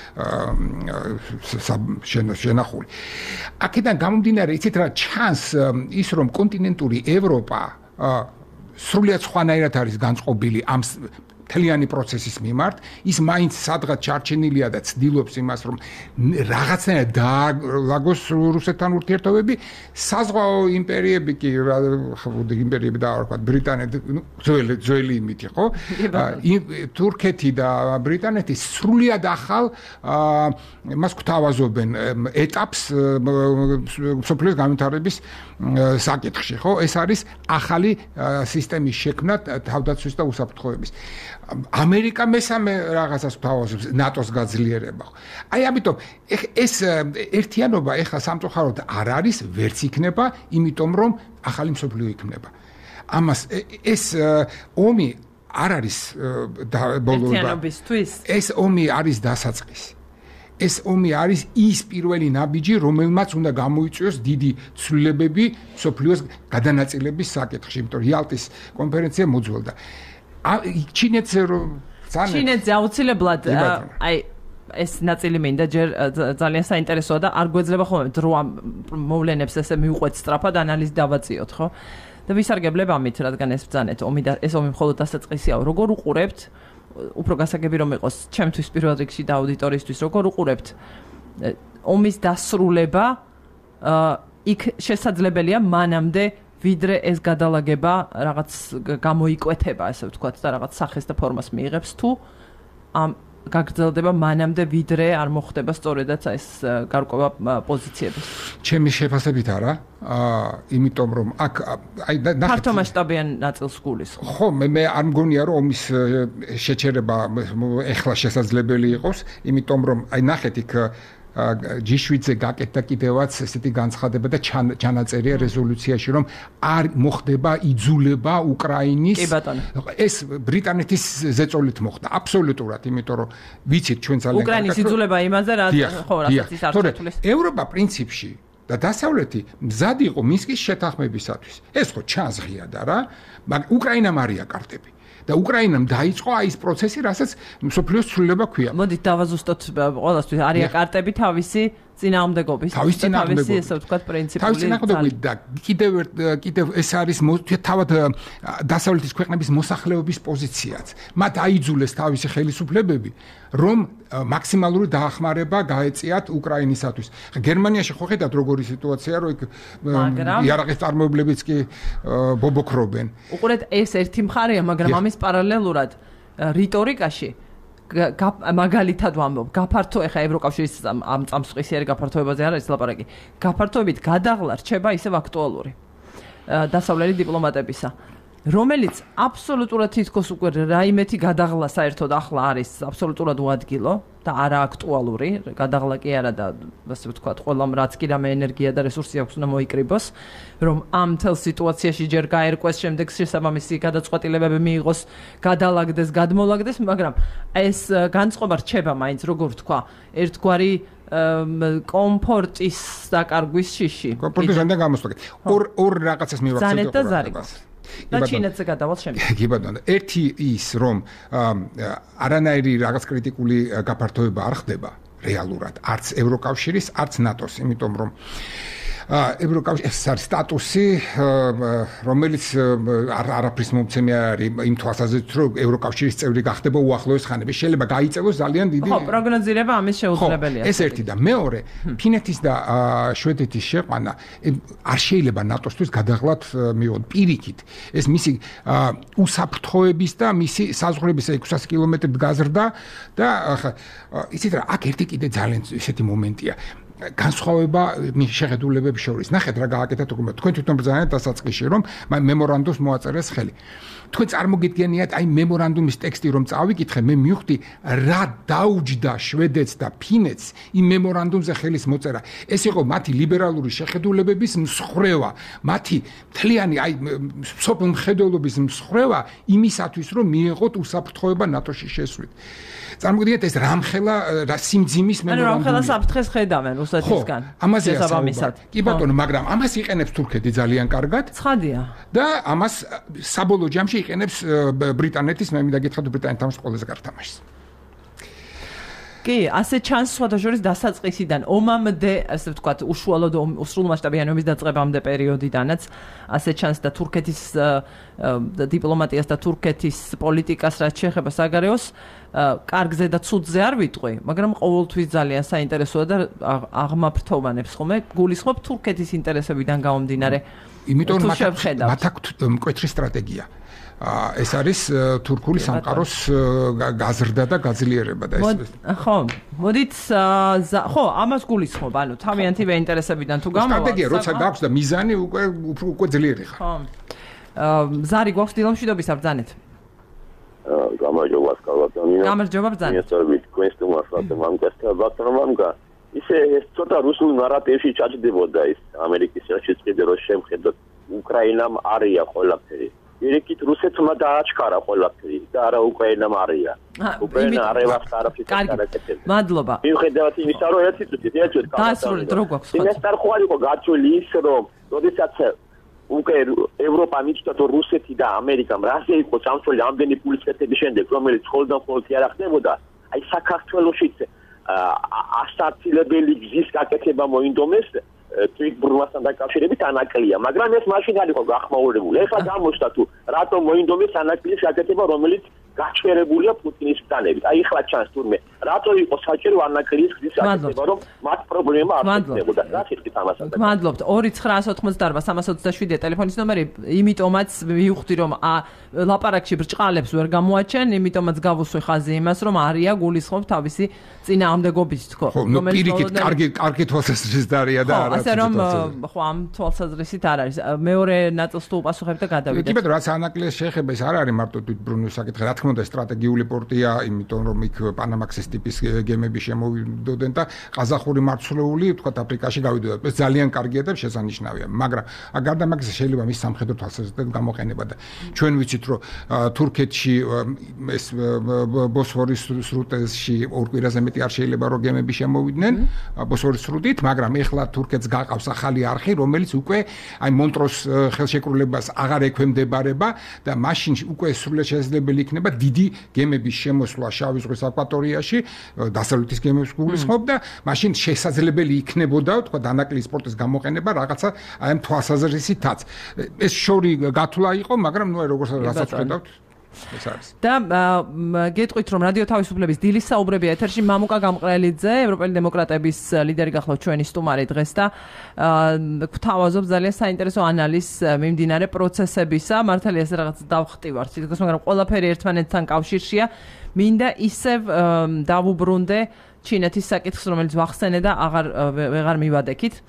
Speaker 7: შენახული. აქედან გამომდინარე, იცით რა ჩანს ის რომ კონტინენტური ევროპა სრულიად სხვანაირად არის განწყობილი ამ მთლიანი პროცესის მიმართ, ის მაინც სადღაც ჩარჩენილია და ცდილობს იმას, რომ რაღაცნაირად დაალაგოს რუსეთთან ურთიერთობები, საზღვაო იმპერიები კი, იმპერიები და ვთქვათ, ბრიტანეთი, ძველი იმითი, ხო? თურქეთი და ბრიტანეთი სრულიად ახალ მას გვთავაზობენ ეტაპს მსოფლიოს განვითარების საკითხში, ხო? ეს არის ახალი სისტემის შექმნა თავდაცვის და უსაფრთხოების. ამერიკა მესამე რაღაცას გვთავაზობს ნატოს გაძლიერება. აი ამიტომ ეს ერთიანობა ეხლა სამწუხაროდ არ არის, ვერც იქნება, იმიტომ რომ ახალი მსოფლიო იქნება. ამას ეს ომი არ არის
Speaker 1: ერთიანობისთვის.
Speaker 7: ეს ომი არის დასაწყისი. ეს ომი არის ის პირველი ნაბიჯი, რომელმაც უნდა გამოიწვიოს დიდი ცვლილებები მსოფლიოს გადანაწილების საკითხში, იმიტომ რომ იალტის კონფერენცია მოძველდა. ჩინეთზე
Speaker 1: აუცილებლად აი ეს ნაწილი მინდა ჯერ ძალიან საინტერესოა და არ გვეძლება ხოლმე დრო ამ მოვლენებს ესე მივყვეთ სწრაფად ანალიზი დავაწიოთ, ხო? და ვისარგებლებ ამით, რადგან ეს ბრძანეთ ომი და ეს ომი მხოლოდ დასაწყისია, როგორ უყურებთ, უფრო გასაგები რომ იყოს ჩემთვის პირველ რიგში და აუდიტორიისთვის, როგორ უყურებთ ომის დასრულება იქ შესაძლებელია მანამდე ვიდრე ეს გადალაგება რაღაც გამოიკვეთება, ასე ვთქვათ და რაღაც სახეს და ფორმას მიიღებს თუ ამ გაგრძელდება მანამდე ვიდრე არ მოხდება სწორედაც ეს გარკვევა პოზიციები.
Speaker 7: ჩემი შეფასებით არა, იმიტომ რომ აქ აი
Speaker 1: ფართო მასშტაბიან ნაწილს გულისხმობ.
Speaker 7: ხო, მე არ მგონია რომ ომის შეჩერება ეხლა შესაძლებელი იყოს, იმიტომ რომ აი ნახეთ იქ G7-ზე გაკეთდა კიდევაც ესეთი განცხადება და ჩანაწერია რეზოლუციაში, რომ არ მოხდება იძულება უკრაინის.
Speaker 1: კი ბატონო.
Speaker 7: ეს ბრიტანეთის ზეწოლით მოხდა, აბსოლუტურად, იმიტომ რომ ვიცით ჩვენ ძალიან
Speaker 1: უკრაინის იძულება იმაზე, რა ხო, რასაც ის არ შეცვლის.
Speaker 7: ევროპა პრინციპში და დასავლეთი მზად იყო მინსკის შეთანხმებისათვის. ეს ხო ჩანს ღიად არა, მაგრამ უკრაინამ არია კარტები. და უკრაინამ დაიწყო აი ეს პროცესი, რასაც მსოფლიოს ცვლილება ქვია.
Speaker 1: მოდით დავაზუსტოთ ყველასთვის, არია კარტები თავისი წინააღმდეგობის,
Speaker 7: თავისი
Speaker 1: ესე ვთქვათ პრინციპული.
Speaker 7: თავისი წინააღმდეგობის და კიდევ ეს არის თავად დასავლეთის ქვეყნების მოსახლეობის პოზიციაც. მათ აიძულეს თავისი ხელისუფლებები, რომ მაქსიმალური დაახმარება გაეწიათ უკრაინისათვის. გერმანიაში ხო ხედავთ როგორი სიტუაცია, რომ იქ იარაღის წარმოებლებიც კი ბობოქრობენ.
Speaker 1: უყურეთ, ეს ერთი მხარეა, მაგრამ ამის პარალელურად რიტორიკაში მაგალითად ვამბობ, გაფართო ეხა ევროკავშირის ამ წამსხისიერი გაფართოებაზე არ არის ლაპარაკი. გაფართოებით გადაღლა რჩება ისევ აქტუალური დასავლელი დიპლომატებისა, რომელიც აბსოლუტურად თითქოს უკვე რაიმეთი გადაღლა საერთოდ ახლა არის აბსოლუტურად უადგილო და არა აქტუალური, გადაღლა კი არა და ასე ვთქვათ, ყველამ რაც კი რამე ენერგია და რესურსი აქვს უნდა მოიკრიბოს, რომ ამ თელ სიტუაციაში ჯერ გაერკვეს, შემდეგ შესაბამისი გადაწყვეტილებები მიიღოს, გადალაგდეს, გადმოლაგდეს, მაგრამ ეს განწყობა რჩება მაინც, როგორ ვთქვა, ერთგვარი კომფორტის დაკარგვის შიში.
Speaker 7: კომფორტის ზანდა გამოსვლა. ორ რაღაცას მივახცევთ.
Speaker 1: ზანეთ და ზარიკოს. და ჩინეთზე გადავალ შემდეგ.
Speaker 7: კი ბატონო, ერთი ის რომ არანაირი რაღაც კრიტიკული გაფართოება არ ხდება რეალურად, არც ევროკავშირის, არც ნატოს, იმიტომ რომ ევროკავშირის სტატუსი, რომელიც არაფრის მომცემი არის იმ თვალსაზრისით, რომ ევროკავშირის წევრი გახდება უახლოეს ხანებში. შეიძლება გაიწევოს ძალიან დიდი.
Speaker 1: ხო, პროგნოზირება ამის შეუძლებელია.
Speaker 7: ეს ერთი და მეორე, ფინეთის და შვედეთის შეყვანა არ შეიძლება ნატოსთვის გადაღლად მიიღონ პირიქით. ეს მისი უსაფრთხოების და მისი საზღვრების 600 კილომეტრით გაზრდა და იცით რა, აქ ერთი კიდე ძალიან ისეთი მომენტია. განსხვავება შეხედულებების შორის. ნახეთ რა გააკეთეთ უკვე. თქვენ თვითონ ბრძანეთ დასაწყისში, რომ მემორანდუმს მოაწერეს ხელი. თქვენ წარმოგიდგენიათ აი მემორანდუმის ტექსტი რომ წავიკითხე, მე მივხვდი რა დაუჯდა შვედეთს და ფინეთს იმ მემორანდუმზე ხელის მოწერა. ეს იყო მათი ლიბერალური შეხედულებების მსხრევა, მათი მთლიანი აი სოფლ მხედველობის მსხრევა იმისათვის, რომ მიეღოთ უსაფრთხოება ნატოში შესვლით. წარმოგიდგენთ ეს რამხელა რა სიმძიმის მემორანდუმია.
Speaker 1: ანუ რამხელა საფრთხეს ხედავენ რუსეთისგან.
Speaker 7: ამაზე ასაბამისად. კი ბატონო, მაგრამ ამას იყენებს თურქეთი ძალიან კარგად.
Speaker 1: ცხადია.
Speaker 7: და ამას საბოლოო ჯამში იყენებს ბრიტანეთის, მე მინდა გითხრათ ბრიტანეთის თამაშს ყველაზე კარგ თამაშს. კი,
Speaker 1: ასე ჩანს სხვადასხვა დასაწყისიდან ომამდე, ასე ვთქვათ, უშუალოდ სრულმასშტაბიანი ომის დაწყებამდე პერიოდიდანაც ასე ჩანს და თურქეთის დიპლომატიას და თურქეთის პოლიტიკას რაც შეეხება საგარეოს კარგზე და ცუდზე არ ვიტყვი, მაგრამ ყოველთვის ძალიან საინტერესოა და აღმაფრთოვანებს ხოლმე გულისხმობ თურქეთის ინტერესებიდან გამომდინარე.
Speaker 7: იმიტომ მათ აქვთ მკვეთრი სტრატეგია. ეს არის თურქული სამყაროს გაზრდა და გაძლიერება და ეს
Speaker 1: ხო, მოდით ხო, ამას გულისხმობ, ანუ თავიანთი ინტერესებიდან თუ გამოვა.
Speaker 7: სტრატეგია როცა გაქვს და მიზანი უკვე ძლიერი ხარ.
Speaker 1: ხო. ზარი გვაქვს დილომშვიდობის აბრძანეთ.
Speaker 9: გამარჯობა სკალატონია.
Speaker 1: გამარჯობა ბრძანეთ.
Speaker 9: მიესწრებით თქვენს თემასთან მამკასთან ბატონო ისე ცოტა რუსულ ნარატივში ჩაჭდებოდა ის ამერიკის შეჭრიდა რომ შემხედოთ უკრაინამ არია ყველაფერი. ირეკით რუსეთმა დააჩქარა ყველაფერი და არა უკრაინამ არია. უკრაინა არევას არაფერს არ აკეთებს.
Speaker 1: მადლობა.
Speaker 9: მიუხედავად იმისა რომ ერთი
Speaker 1: დასრულეთ რო გვაქვს ხო.
Speaker 9: ეს არ ხარ იყო გაწვილი ის რომ როდესაც ევროპა მიჩნდა რომ რუსეთი და ამერიკამ რაზე იყო სამწოლი ამდენი პულის კეთების შემდეგ რომელიც ხოლმე ხოლმე არ ხდებოდა აი საქართველოშიც ასაცილებელი გზის გაკეთება მოინდომეს თვითბრუნვასთან დაკავშირებით ანაკლია, მაგრამ ეს მაშინ არ იყო გახმაურებული. ეხლა გამოჩნდა თუ რატომ მოინდომეს ანაკლის გაკეთება, რომელიც გაჩერებულია პუტინის პლანებით. აი ეხლა ჩანს თურმე, რატო იყო საჭირო ანაკლის გზის გაკეთება, რომ მათ პრობლემა არ ხდებოდა. რა შეიძლება ამასაც?
Speaker 1: მადლობთ. 2988327 ტელეფონის ნომერი, იმიტომაც მივხვდი რომ ლაპარაკში ბრჭყალებს ვერ გამოაჩენ, იმიტომაც გავუსვი ხაზი იმას, რომ არია გულისხმობ თავისი წინააღმდეგობის თქო.
Speaker 7: ხო, პირიქით კარგი თვალსაზრისით არია და არა.
Speaker 1: ასე რომ ხო ამ თვალსაზრისით არ არის. მეორე ნაწილს თუ უპასუხებ და გადავიდეთ.
Speaker 7: კი ბატონო, რაც ანაკლეს შეეხება, ეს არ არის მარტო თვითბრუნვის საკითხი. რა თქმა უნდა, სტრატეგიული პორტია, იმიტომ რომ იქ პანამაქსის ტიპის გემები შემოვიდოდნენ და ყაზახური მარცვლეული, თქვა აფრიკაში გავიდოდათ. ეს ძალიან კარგია და შესანიშნავია, მაგრამ გარდა მაგისა შეიძლება მის სამხედრო თვალსაზრისით გამოყენება და ჩვენ ვიცით, რომ თურქეთში ეს ბოსფორის სრუტეში ორ კვირაზე მეტი არ შეიძლება რომ გემები შემოვიდნენ ბოსფორის სრუტით, მაგრამ ეხლა თურქეთს გაყავს ახალი არხი, რომელიც უკვე აი მონტროს ხელშეკრულებას აღარ ექვემდებარება და მაშინ უკვე სრულად შესაძლებელი იქნება დიდი გემების შემოსვლა შავი ზღვის აკვატორიაში, დასავლეთის გემებს გულისხმობ და მაშინ შესაძლებელი იქნებოდა, თქვა დანაკლი სპორტის გამოყენება რაღაცა აი ამ თვალსაზრისითაც. ეს შორი გათვლა იყო, მაგრამ ნუ როგორც რასაც ხედავთ
Speaker 1: და გეტყვით რომ რადიო თავისუფლების დილის საუბრები ეთერში მამუკა გამყრელიძე ევროპელი დემოკრატების ლიდერი გახლავთ ჩვენი სტუმარი დღეს და გვთავაზობ ძალიან საინტერესო ანალიზს მიმდინარე პროცესებისა მართალია ეს რაღაც დავხტივართ თითქოს მაგრამ ყველაფერი ერთმანეთთან კავშირშია მინდა ისევ დავუბრუნდე ჩინეთის საკითხს რომელიც ვახსენე და აღარ მივადექით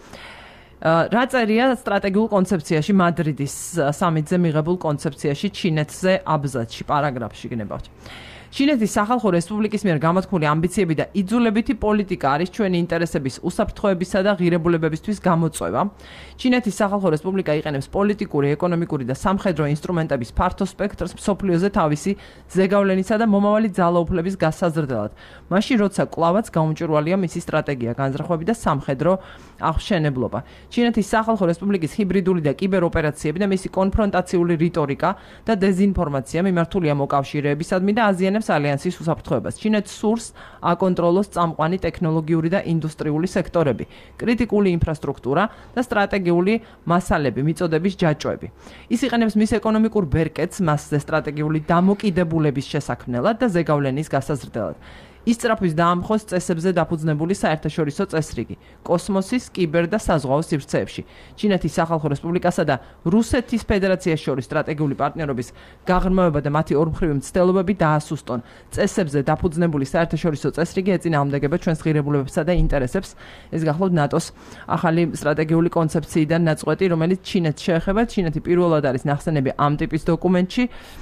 Speaker 1: რა წერია სტრატეგიულ კონცეფციაში მადრიდის სამიტზე მიღებულ კონცეფციაში ჩინეთზე აბზაცში პარაგრაფში გნებავთ ჩინეთის სახალხო რესპუბლიკის მიერ გამოთქმული ამბიციები და იძულებითი პოლიტიკა არის ჩვენი ინტერესების უსაფრთხოებისა და ღირებულებებისთვის გამოწვევა. ჩინეთის სახალხო რესპუბლიკა იყენებს პოლიტიკური, ეკონომიკური და სამხედრო ინსტრუმენტების ფართო სპექტრს მსოფლიოზე თავისი ზეგავლენისა და მომავალი ძალაუფლების გასაზრდელად. მაშინ როცა კვლავაც გაუმჭვირვალეა მისი სტრატეგია, განზრახვები და სამხედრო აღმშენებლობა. ჩინეთის სახალხო რესპუბლიკის ჰიბრიდული და კიბეროპერაციები და მისი კონფრონტაციული რიტორიკა და დეზინფორმაცია მიმართულია მოკავშირეებისადმი და აზიანებს ალიანსის უსაფრთხოებას. ჩინეთს სურს აკონტროლოს წამყვანი ტექნოლოგიური და ინდუსტრიული სექტორები, კრიტიკული ინფრასტრუქტურა და სტრატეგიული მასალები, მიწოდების ჯაჭვები. ის იყენებს მის ეკონომიკურ ბერკეტს მასზე სტრატეგიული დამოკიდებულების შესაქმნელად და ზეგავლენის გასაზრდელად. ისწრაფვის დაამხოს წესებზე დაფუძნებული საერთაშორისო წესრიგი, კოსმოსის, კიბერ და საზღვაო სივრცეებში. ჩინეთის სახალხო რესპუბლიკასა და რუსეთის ფედერაციას შორის სტრატეგიული პარტნიორობის გაღრმავება და მათი ორმხრივი მცდელობები დაასუსტონ. წესებზე დაფუძნებული საერთაშორისო წესრიგი ეწინააღმდეგება ჩვენს ღირებულებებსა და ინტერესებს. ეს გახლავთ ნატოს ახალი სტრატეგიული კონცეფციიდან ნაწყვეტი, რომელიც ჩინეთს შეეხება. ჩინეთი პირველად არის ნახსენები ამ ტიპის დოკუმენტში.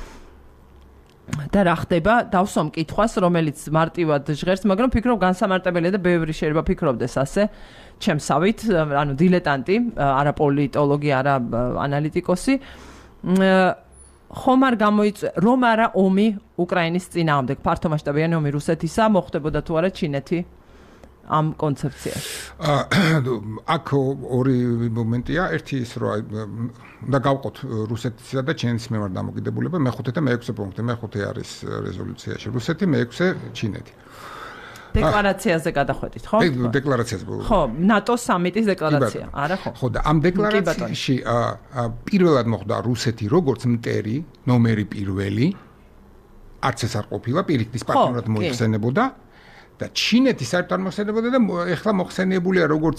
Speaker 1: და რა ხდება დავსვამ კითხვას რომელიც მარტივად ჟღერს მაგრამ ფიქრობ განსამარტებელია და ბევრი შეიძლება ფიქრობდეს ასე ჩემსავით ანუ დილეტანტი არა პოლიტოლოგი არა ანალიტიკოსი ხომ არ გამოიწვია რომ არა ომი უკრაინის წინააღმდეგ ფართომასშტაბიანი ომი რუსეთისა მოხდებოდა თუ არა ჩინეთი ამ კონცეფციაში.
Speaker 7: აქ ორი მომენტია, ერთი ის რომ უნდა გავყოთ რუსეთისა და ჩინეთის მიმართ დამოკიდებულება, მეხუთე და მეექვსე პუნქტი. მეხუთე არის რეზოლუციაში რუსეთი, მეექვსე ჩინეთი.
Speaker 1: დეკლარაციაზე გადახვედით, ხო?
Speaker 7: დეკლარაციაზე.
Speaker 1: ხო, ნატოს სამიტის დეკლარაცია, არა ხო?
Speaker 7: ხო და ამ დეკლარაციაში პირველად მოხდა რუსეთი როგორც მტერი, ნომერი პირველი, არც ეს არ ყოფილა, პირიქით პარტნიორად მოიხსენებოდა. და ჩინეთი საერთოდ არ მოხსენებოდა და ეხლა მოხსენებულია როგორც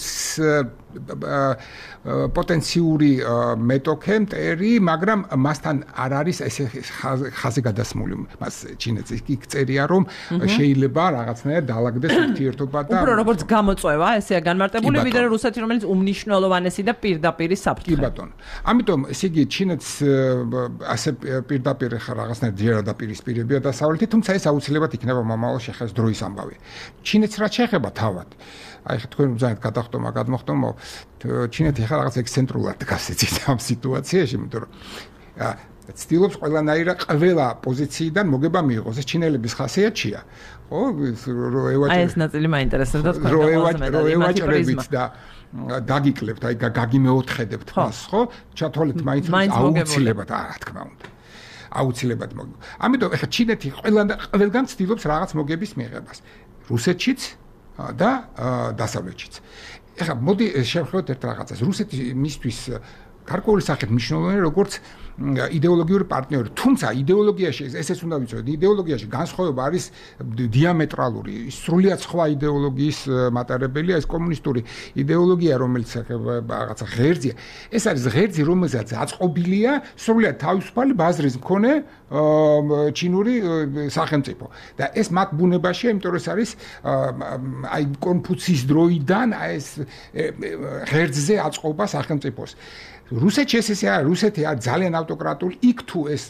Speaker 7: პოტენციური მეტოქე მტერი, მაგრამ მასთან არ არის ესე ხაზი გადასმული. მას ჩინეთს იქ წერია რომ შეიძლება რაღაცნაირად დაალაგდეს ურთიერთობა და
Speaker 1: უფრო როგორც გამოწვევა, ესეა განმარტებული, ვიდრე რუსეთი, რომელიც უმნიშვნელოვანესი და პირდაპირი საფრთხე.
Speaker 7: კი ბატონო. ამიტომ ესე იგი ჩინეთს ასე პირდაპირ რაღაცნაირად ჯერადაპირისპირებია დასავლეთი, თუმცა ეს აუცილებლად იქნება მომავალში ხეს დროის ამბავი. ჩინეთს რაც შეეხება თავად. აი თქვენ ძალიან გადახტომა გადმოხტომო ჩინეთი ხა რაღაც ექსცენტრულად დგას ეცით ამ სიტუაციაში, იმიტომ რომ ცდილობს ყველანაირად ყველა პოზიციიდან მოგება მიიღოს. ეს ჩინელების ხასიათია. ხო,
Speaker 1: აი ეს ნაწილი მაინტერესებდა თქვენ
Speaker 7: როევაჭრებით და დაგიკლებთ, აი გაგიმეოთხედებთ მას, ხო? ჩათვალეთ მაინც აუცილებლად, რა თქმა უნდა. აუცილებლად მოგება. ამიტომ ეხლა ჩინეთი ყველგან ცდილობს რაღაც მოგების მიღებას. რუსეთშიც და დასავლეთშიც. ეხლა მოდი შევხედოთ ერთ რაღაცას. რუსეთი მისთვის გარკვეული სახით მნიშვნელოვანია როგორც იდეოლოგიური პარტნიორი, თუმცა იდეოლოგიაში ესეც უნდა ვიცოდეთ, იდეოლოგიაში განსხვავება არის დიამეტრალური, სრულიად სხვა იდეოლოგიის მატარებელია, ეს კომუნისტური იდეოლოგია, რომელიც რაღაცა ღერძია. ეს არის ღერძი, რომელზეც აწყობილია სრულიად თავისუფალი ბაზრის მქონე ჩინური სახელმწიფო. და ეს მათ ბუნებაშია, იმიტომ რომ ეს არის აი კონფუციის დროიდან ეს ღერძზე აწყობა სახელმწიფოს. რუსეთში ესეა, რუსეთი არის ძალიან ავტოკრატული, იქ თუ ეს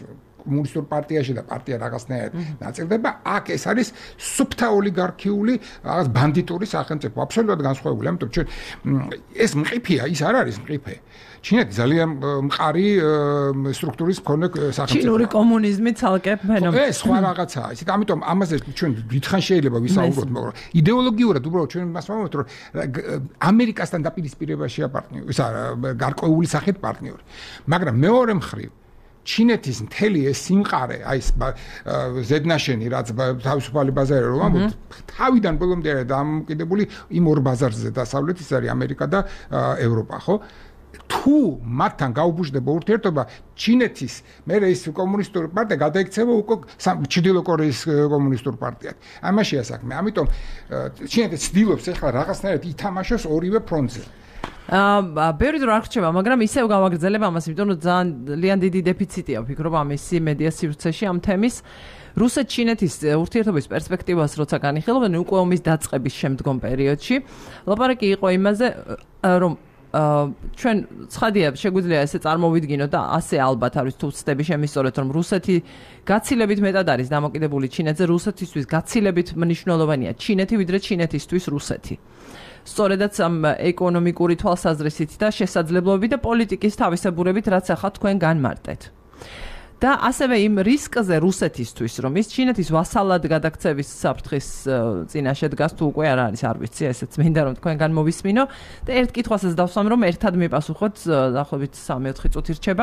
Speaker 7: კომუნისტურ პარტიაში და პარტია რაღაცნაირად ნაწილდება, აქ ეს არის სუფთა ოლიგარქიული რაღაც ბანდიტური სახელმწიფო, აბსოლუტურად განსხვავებული, ამიტომ ჩვენ ეს მყიფეა, ის არ არის მყიფე. ჩინეთი ძალიან მყარი სტრუქტურის მქონე სახელმწიფოა.
Speaker 1: ჩინური კომუნიზმი ცალკე ფენომენი.
Speaker 7: ეს სხვა რაღაცაა. ისეთ ამიტომ ამაზე ჩვენ დიდხანს შეიძლება ვისაუბროთ, მაგრამ იდეოლოგიურად უბრალოდ ჩვენ მას ვამბობთ, რომ ამერიკასთან დაპირისპირებაშია პარტნიორი, ისა გარკვეული სახით პარტნიორი. მაგრამ მეორე მხრივ ჩინეთის მთელი ეს სიმყარე, აი ეს ზედნაშენი, რაც თავისუფალი ბაზარი რომ ამბობთ, თავიდან ბოლომდე დამოკიდებული იმ ორ ბაზარზე დასავლეთ, ის არის ამერიკა და ევროპა, ხო? თუ მათთან გაუბუჟდება ურთიერთობა, ჩინეთის მე ის კომუნისტური პარტია გადაიქცევა უკვე ჩრდილო კორეის კომუნისტურ პარტიად. ამაშია საქმე. ამიტომ ჩინეთი ცდილობს ახლა რაღაცნაირად ითამაშოს ორივე ფრონტზე.
Speaker 1: ბევრი დრო არ რჩება, მაგრამ ისევ გავაგრძელებ ამას, იმიტომ რომ ძალიან დიდი დეფიციტია ვფიქრობ ამისი მედია სივრცეში ამ თემის. რუსეთ-ჩინეთის ურთიერთობის პერსპექტივას როცა განიხილავენ უკვე ომის დაწყების შემდგომ პერიოდში, ლაპარაკი იყო იმაზე, რომ ჩვენ ცხადია შეგვიძლია ესე წარმოვიდგინოთ და ასე ალბათ არის თუ ვცდები შემისწორეთ რომ რუსეთი გაცილებით მეტად არის დამოკიდებული ჩინეთზე, რუსეთისთვის გაცილებით მნიშვნელოვანია ჩინეთი ვიდრე ჩინეთისთვის რუსეთი. სწორედაც ამ ეკონომიკური თვალსაზრისით და შესაძლებლობებით და პოლიტიკის თავისებურებით რაც ახლა თქვენ განმარტეთ. და ასევე იმ რისკზე რუსეთისთვის რომ ის ჩინეთის ვასალად გადაქცევის საფრთხის წინაშე დგას თუ უკვე არ არის არ ვიცი ესეც მინდა რომ თქვენგან მოვისმინო და ერთ კითხვასაც დავსვამ რომ ერთად მიპასუხოთ დაახლოებით 3-4 წუთი რჩება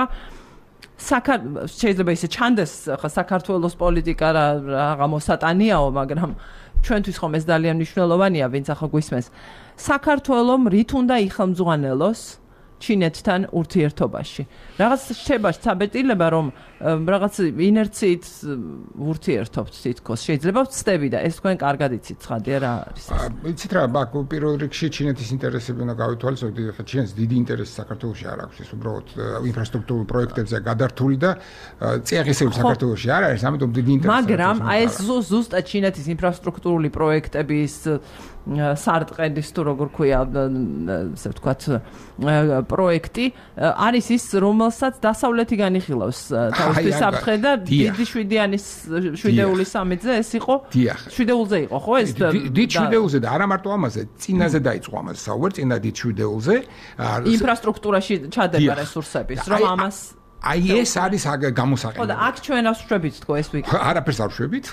Speaker 1: შეიძლება ისე ჩანდეს ხა საქართველოს პოლიტიკა რაღა მოსატანიაო მაგრამ ჩვენთვის ხომ ეს ძალიან მნიშვნელოვანია ვინც ახლა გვისმენს საქართველოს რით უნდა იხელმძღვანელოს ჩინეთთან ურთიერთობაში. რაღაც შეება საბეტილება რომ რაღაც ინერციით ურთიერთობთ თითქოს. შეიძლება ვცდები და ეს თქვენ კარგად იცით ცხადია რა არის.
Speaker 7: იცით რა, ბაკუ პირველ რიგში ჩინეთის ინტერესები უნდა გავითვალისწინოთ. ხა ჩინეთს დიდი ინტერესი საქართველოში არ აქვს. ეს უბრალოდ ინფრასტრუქტურულ პროექტებზე გადართული და წიაღისეული საქართველოში არ არის. ამიტომ დიდი ინტერესი.
Speaker 1: მაგრამ აი ეს ზუსტად ჩინეთის ინფრასტრუქტურული პროექტების სარტყელის თუ როგორ ქვია ასე ვთქვათ პროექტი არის ის რომელსაც დასავლეთი განიხილავს თავისთვის საფრთხე და დიდი შვიდეულის სამიძე ეს იყო შვიდეულზე იყო ხო ეს
Speaker 7: დიდ შვიდეულზე და არა მარტო ამაზე წინაზე დაიწყო ამაზე საუბარი წინა დიდ შვიდეულზე
Speaker 1: ინფრასტრუქტურაში ჩადება რესურსების რომ ამას
Speaker 7: აი ეს არის გამოსაყენებელი.
Speaker 1: ხო და აქ ჩვენ ასვშებით თქო ეს ვიკი.
Speaker 7: არაფერს არ ვშვებით.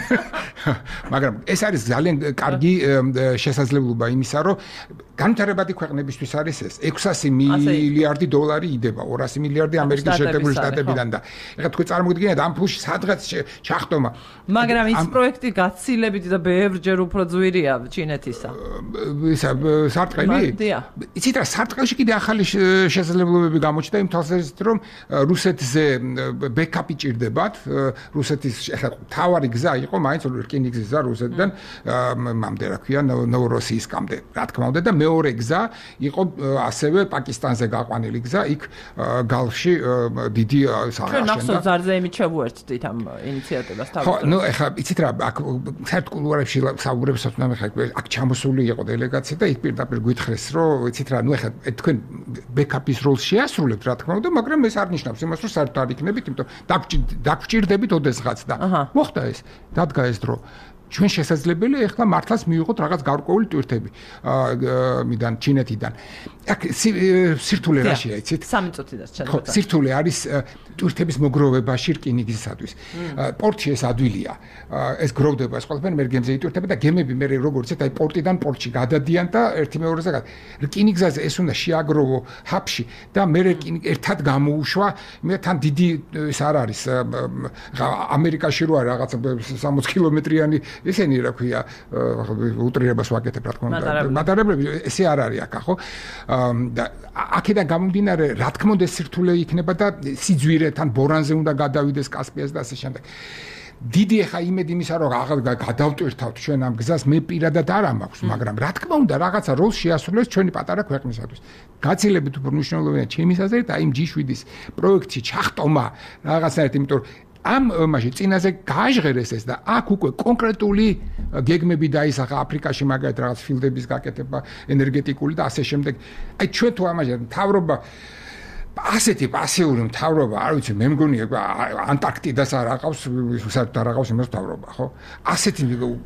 Speaker 7: მაგრამ ეს არის ძალიან კარგი შესაძლებლობა იმისა, რომ განვითარებადი ქვეყნებისთვის არის ეს 600 მილიარდი დოლარი იდება, 200 მილიარდი ამერიკის შეერთებული შტატებიდან და ეხლა თქვენ წარმოგიდგენთ ამ ფულში სადღაც ჩახტომა.
Speaker 1: მაგრამ ის პროექტი გაცილებით და ბევრჯერ უფრო ძვირია ჩინეთისა.
Speaker 7: ისა სარტყელი? იცით რა, სარტყელში კიდე ახალი შესაძლებლობები გამოჩნდა იმ თვალსაზრისით, რომ რუსეთზე ბექაპი ჭირდებათ, რუსეთის ახლა თავარი გზა იყო მაინც რკინიგზის გზა რუსეთიდან მამდე რა ქვია ნოვოროსიისკამდე. რა თქმა უნდა და მეორე გზა იყო ასევე პაკისტანზე გაყვანილი გზა, იქ გალფში დიდი
Speaker 1: საერთოდ ჩვენ ნახსოვზარზე იმით შევუერთდით ამ ინიციატივას თავის.
Speaker 7: ხო, ნუ ახლა იცით რა, აქ საერთოდ კულუარებში საუბრებს ვთქვი, ხა აქ ჩამოსული იყო დელეგაცია და იქ პირდაპირ გითხრეს, რომ იცით რა, ნუ ახლა თქვენ ბექაპის როლს შეასრულებთ, რა თქმა უნდა, მაგრამ ეს არ ნიშნავს იმას, რომ საერთოდ არ იქნებით, იმიტომ დაგჭირდებით ოდესღაც და მოხდა ეს, დადგა ეს დრო. ჩვენ შესაძლებელია ახლა მართლაც მივიღოთ რაღაც გარკვეული ტვირთები მიდან ჩინეთიდან. აქ სირთულე რაშია, იცით?
Speaker 1: 3 წუთი დარჩა.
Speaker 7: ხო, სირთულე არის ტვირთების მოგროვებაში რკინიგზისათვის. პორტში ეს ადვილია. ეს გროვდება, ეს ყველაფერი მე გემზე იტვირთება და გემები მე როგორც ეს აი პორტიდან პორტში გადადიან და ერთი მეორეზე რკინიგზაზე ეს უნდა შეაგროვო ჰაბში და მე ერთად გამოუშვა, მე თან დიდი ეს არ არის ამერიკაში რო არის რაღაც 60 კილომეტრიანი ესენი რა ქვია უტრირებას ვაკეთებ რა თქმა უნდა მატარებლები ესე არ არის აქ ხო და აქედან გამომდინარე რა თქმა უნდა სირთულე იქნება და სიძვირეთან ბორანზე უნდა გადავიდეს კასპიას და ასე შემდეგ დიდი ხა იმედი იმისა რომ გადავტვირთავთ ჩვენ ამ გზას მე პირადად არ მაქვს მაგრამ რა თქმა უნდა რაღაცა როლს შეასრულებს ჩვენი პატარა ქვეყნისათვის გაცილებით უფრო მნიშვნელოვანია ჩემი აზრით აი იმ G7-ის პროექტში ჩახტომა რაღაცნაირად იმიტომ რომ ამ მაშინ წინაზე გააჟღერეს ეს და აქ უკვე კონკრეტული გეგმები დაისახა აფრიკაში მაგალითად რაღაც ფილდების გაკეთება ენერგეტიკული და ასე შემდეგ. აი ჩვენ თუ ამაზე მთავრობა ასეთი პასიური მთავრობა, არ ვიცი, მე მგონი ანტარქტიდას არ აყავს, საერთოდ არ აყავს იმას მთავრობა, ხო? ასეთი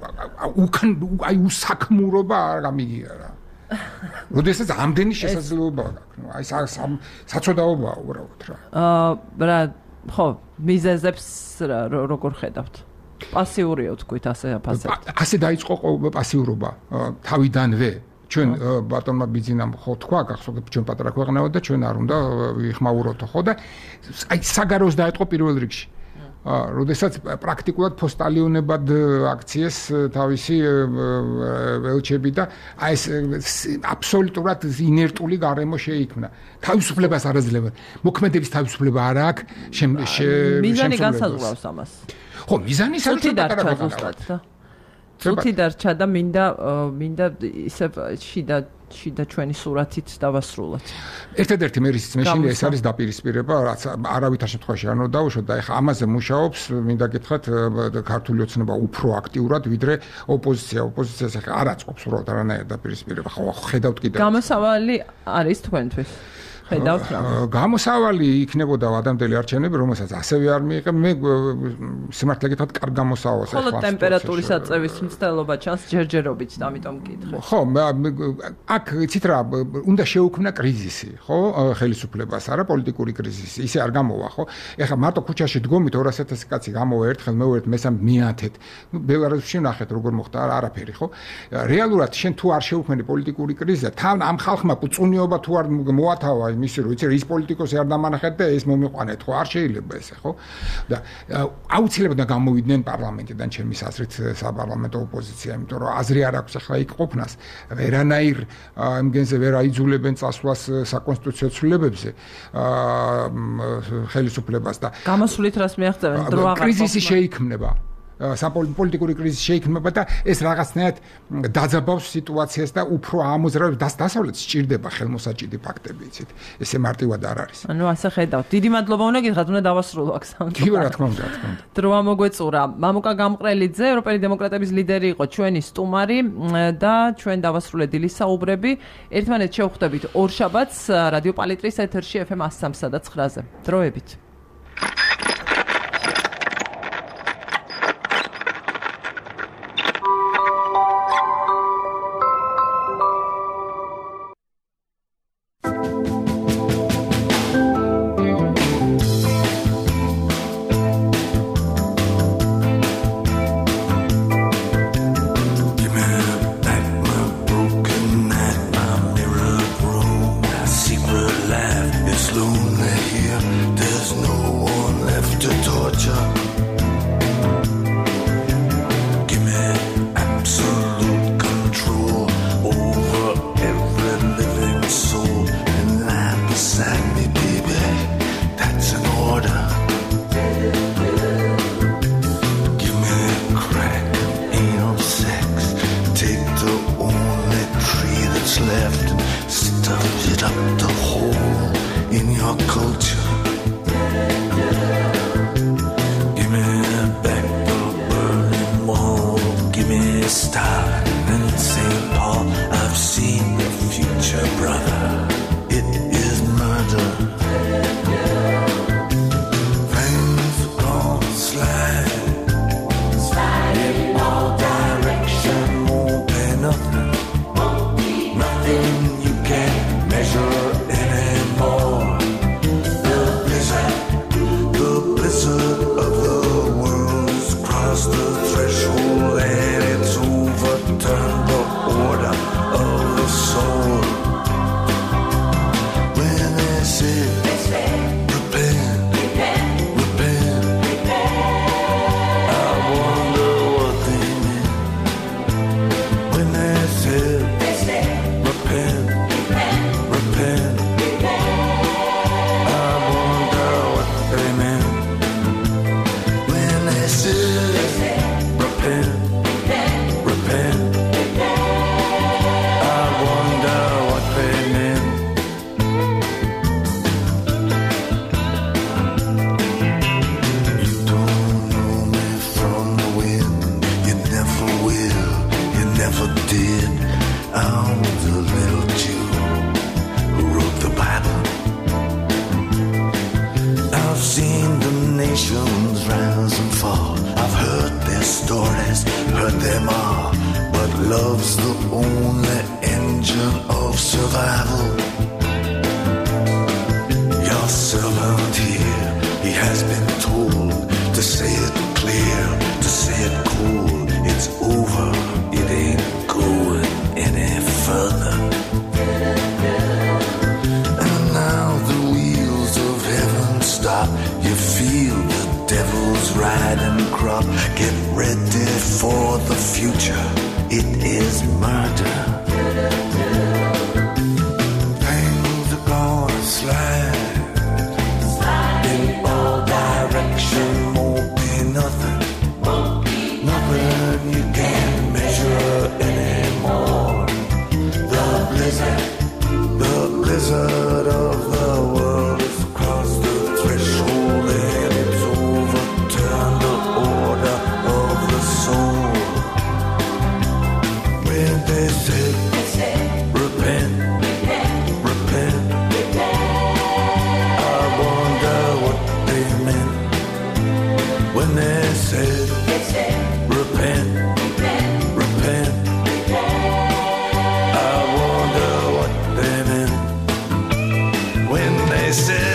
Speaker 7: აი უსაქმურობა არ გამიგია რა. როდესაც ამდენი შესაძლებლობა გაქვს, აი საცოდაობაა უბრალოდ რა.
Speaker 1: რა, ხო, მიზეზებს როგორ ხედავთ? პასიურია თქვით ასე აფასებთ.
Speaker 7: ასე დაიწყო პასიურობა თავიდანვე. ჩვენ ბატონმა ბიძინამ ხო თქვა, გახსოვთ ჩვენ პატარა ქვეყანა ვართ და ჩვენ არ უნდა ვიხმაუროთო ხო და აი საგაროს დაიწყო პირველ რიგში. როდესაც პრაქტიკულად ფოსტალიონებად აქციეს თავისი ელჩები და აი ეს აბსოლუტურად ინერტული გარემო შეიქმნა. თავისუფლებას არ აძლევენ. მოქმედების თავისუფლება არ აქვს.
Speaker 1: მიზანი განსაზღვრავს ამას.
Speaker 7: ხო, მიზანი საერთოდ
Speaker 1: წუთი დარჩა და მინდა ისე შიდა ჩვენი სურათით დავასრულოთ.
Speaker 7: ერთადერთი მერის მეშინი ეს არის დაპირისპირება, რაც არავითარ შემთხვევაში არ უნდა დაუშვათ და ეხლა ამაზე მუშაობს, მინდა გითხრათ, ქართული ოცნება უფრო აქტიურად, ვიდრე ოპოზიცია. ოპოზიციას ეხლა არ აწყობს უბრალოდ არანაირ დაპირისპირება. ხო, ხედავთ კიდევ.
Speaker 1: გამოსავალი არის თქვენთვის. ხედავთ რა.
Speaker 7: გამოსავალი იქნებოდა ადამიანელი არჩევნები, რომელსაც ასევე არ მიიღებ. მე სიმართლე გითხრათ, კარგ გამოსავალს
Speaker 1: ახლა. ხოლო ტემპერატურის აწევის მცდელობა ჩანს ჯერჯერობით, ამიტომ მკითხე.
Speaker 7: ხო, აქ იცით რა, უნდა შეუქმნა კრიზისი, ხო, ხელისუფლებას, არა პოლიტიკური კრიზისი. ისე არ გამოვა, ხო? ეხლა მარტო ქუჩაში დგომით 200,000 კაცი გამოვა ერთხელ, მეორე მესამე მიათეთ. ბელარუსში ნახეთ როგორ მოხდა, არაფერი, ხო? რეალურად შენ თუ არ შეუქმნი პოლიტიკური კრიზისი, თან ამ ხალხმა პუწუნიობა თუ არ მოათავა მისი რო იცი ის პოლიტიკოსი არ დამანახეთ და ეს მომიყვანეთ ხო არ შეიძლება ესე ხო და აუცილებლად გამოვიდნენ პარლამენტიდან ჩემის აზრით საპარლამენტო ოპოზიცია იმიტომ რომ აზრი არ აქვს ახლა იქ ყოფნას ვერანაირ იმგენზე ვერ აიძულებენ წასვლას საკონსტიტუციო ცვლილებებზე ხელისუფლებას და
Speaker 1: გამოსვლით რას მიაღწევენ დრო აღარ
Speaker 7: კრიზისი შეიქმნება პოლიტიკური კრიზისი შეიქმნება და ეს რაღაცნაირად დაძაბავს სიტუაციას და უფრო ამოძრავებს დასავლეთს სჭირდება ხელმოსაჭიდი ფაქტები იცით ესე მარტივად არ არის
Speaker 1: ანუ ასე ხედავთ დიდი მადლობა უნდა გითხრათ უნდა დავასრულო აქ სამწუხაროდ
Speaker 7: კი რა თქმა უნდა
Speaker 1: დრო ამოგვეწურა მამუკა გამყრელიძე ევროპელი დემოკრატების ლიდერი იყო ჩვენი სტუმარი და ჩვენ დავასრულეთ დილის საუბრები ერთმანეთს შევხვდებით ორშაბათს რადიო პალიტრის ეთერში FM 103 და 9-ზე დროებით
Speaker 10: I've seen the future, brother. It is murder. riding crop. Get ready for the future. It is murder. Things are gonna slide in all directions. Won't be nothing. Nothing you can measure anymore. The blizzard of the world has crossed the threshold and it's overturned the order of the soul. When they said, repent, repent, I wonder what they meant. When they said, repent, repent, I wonder what they meant. When they said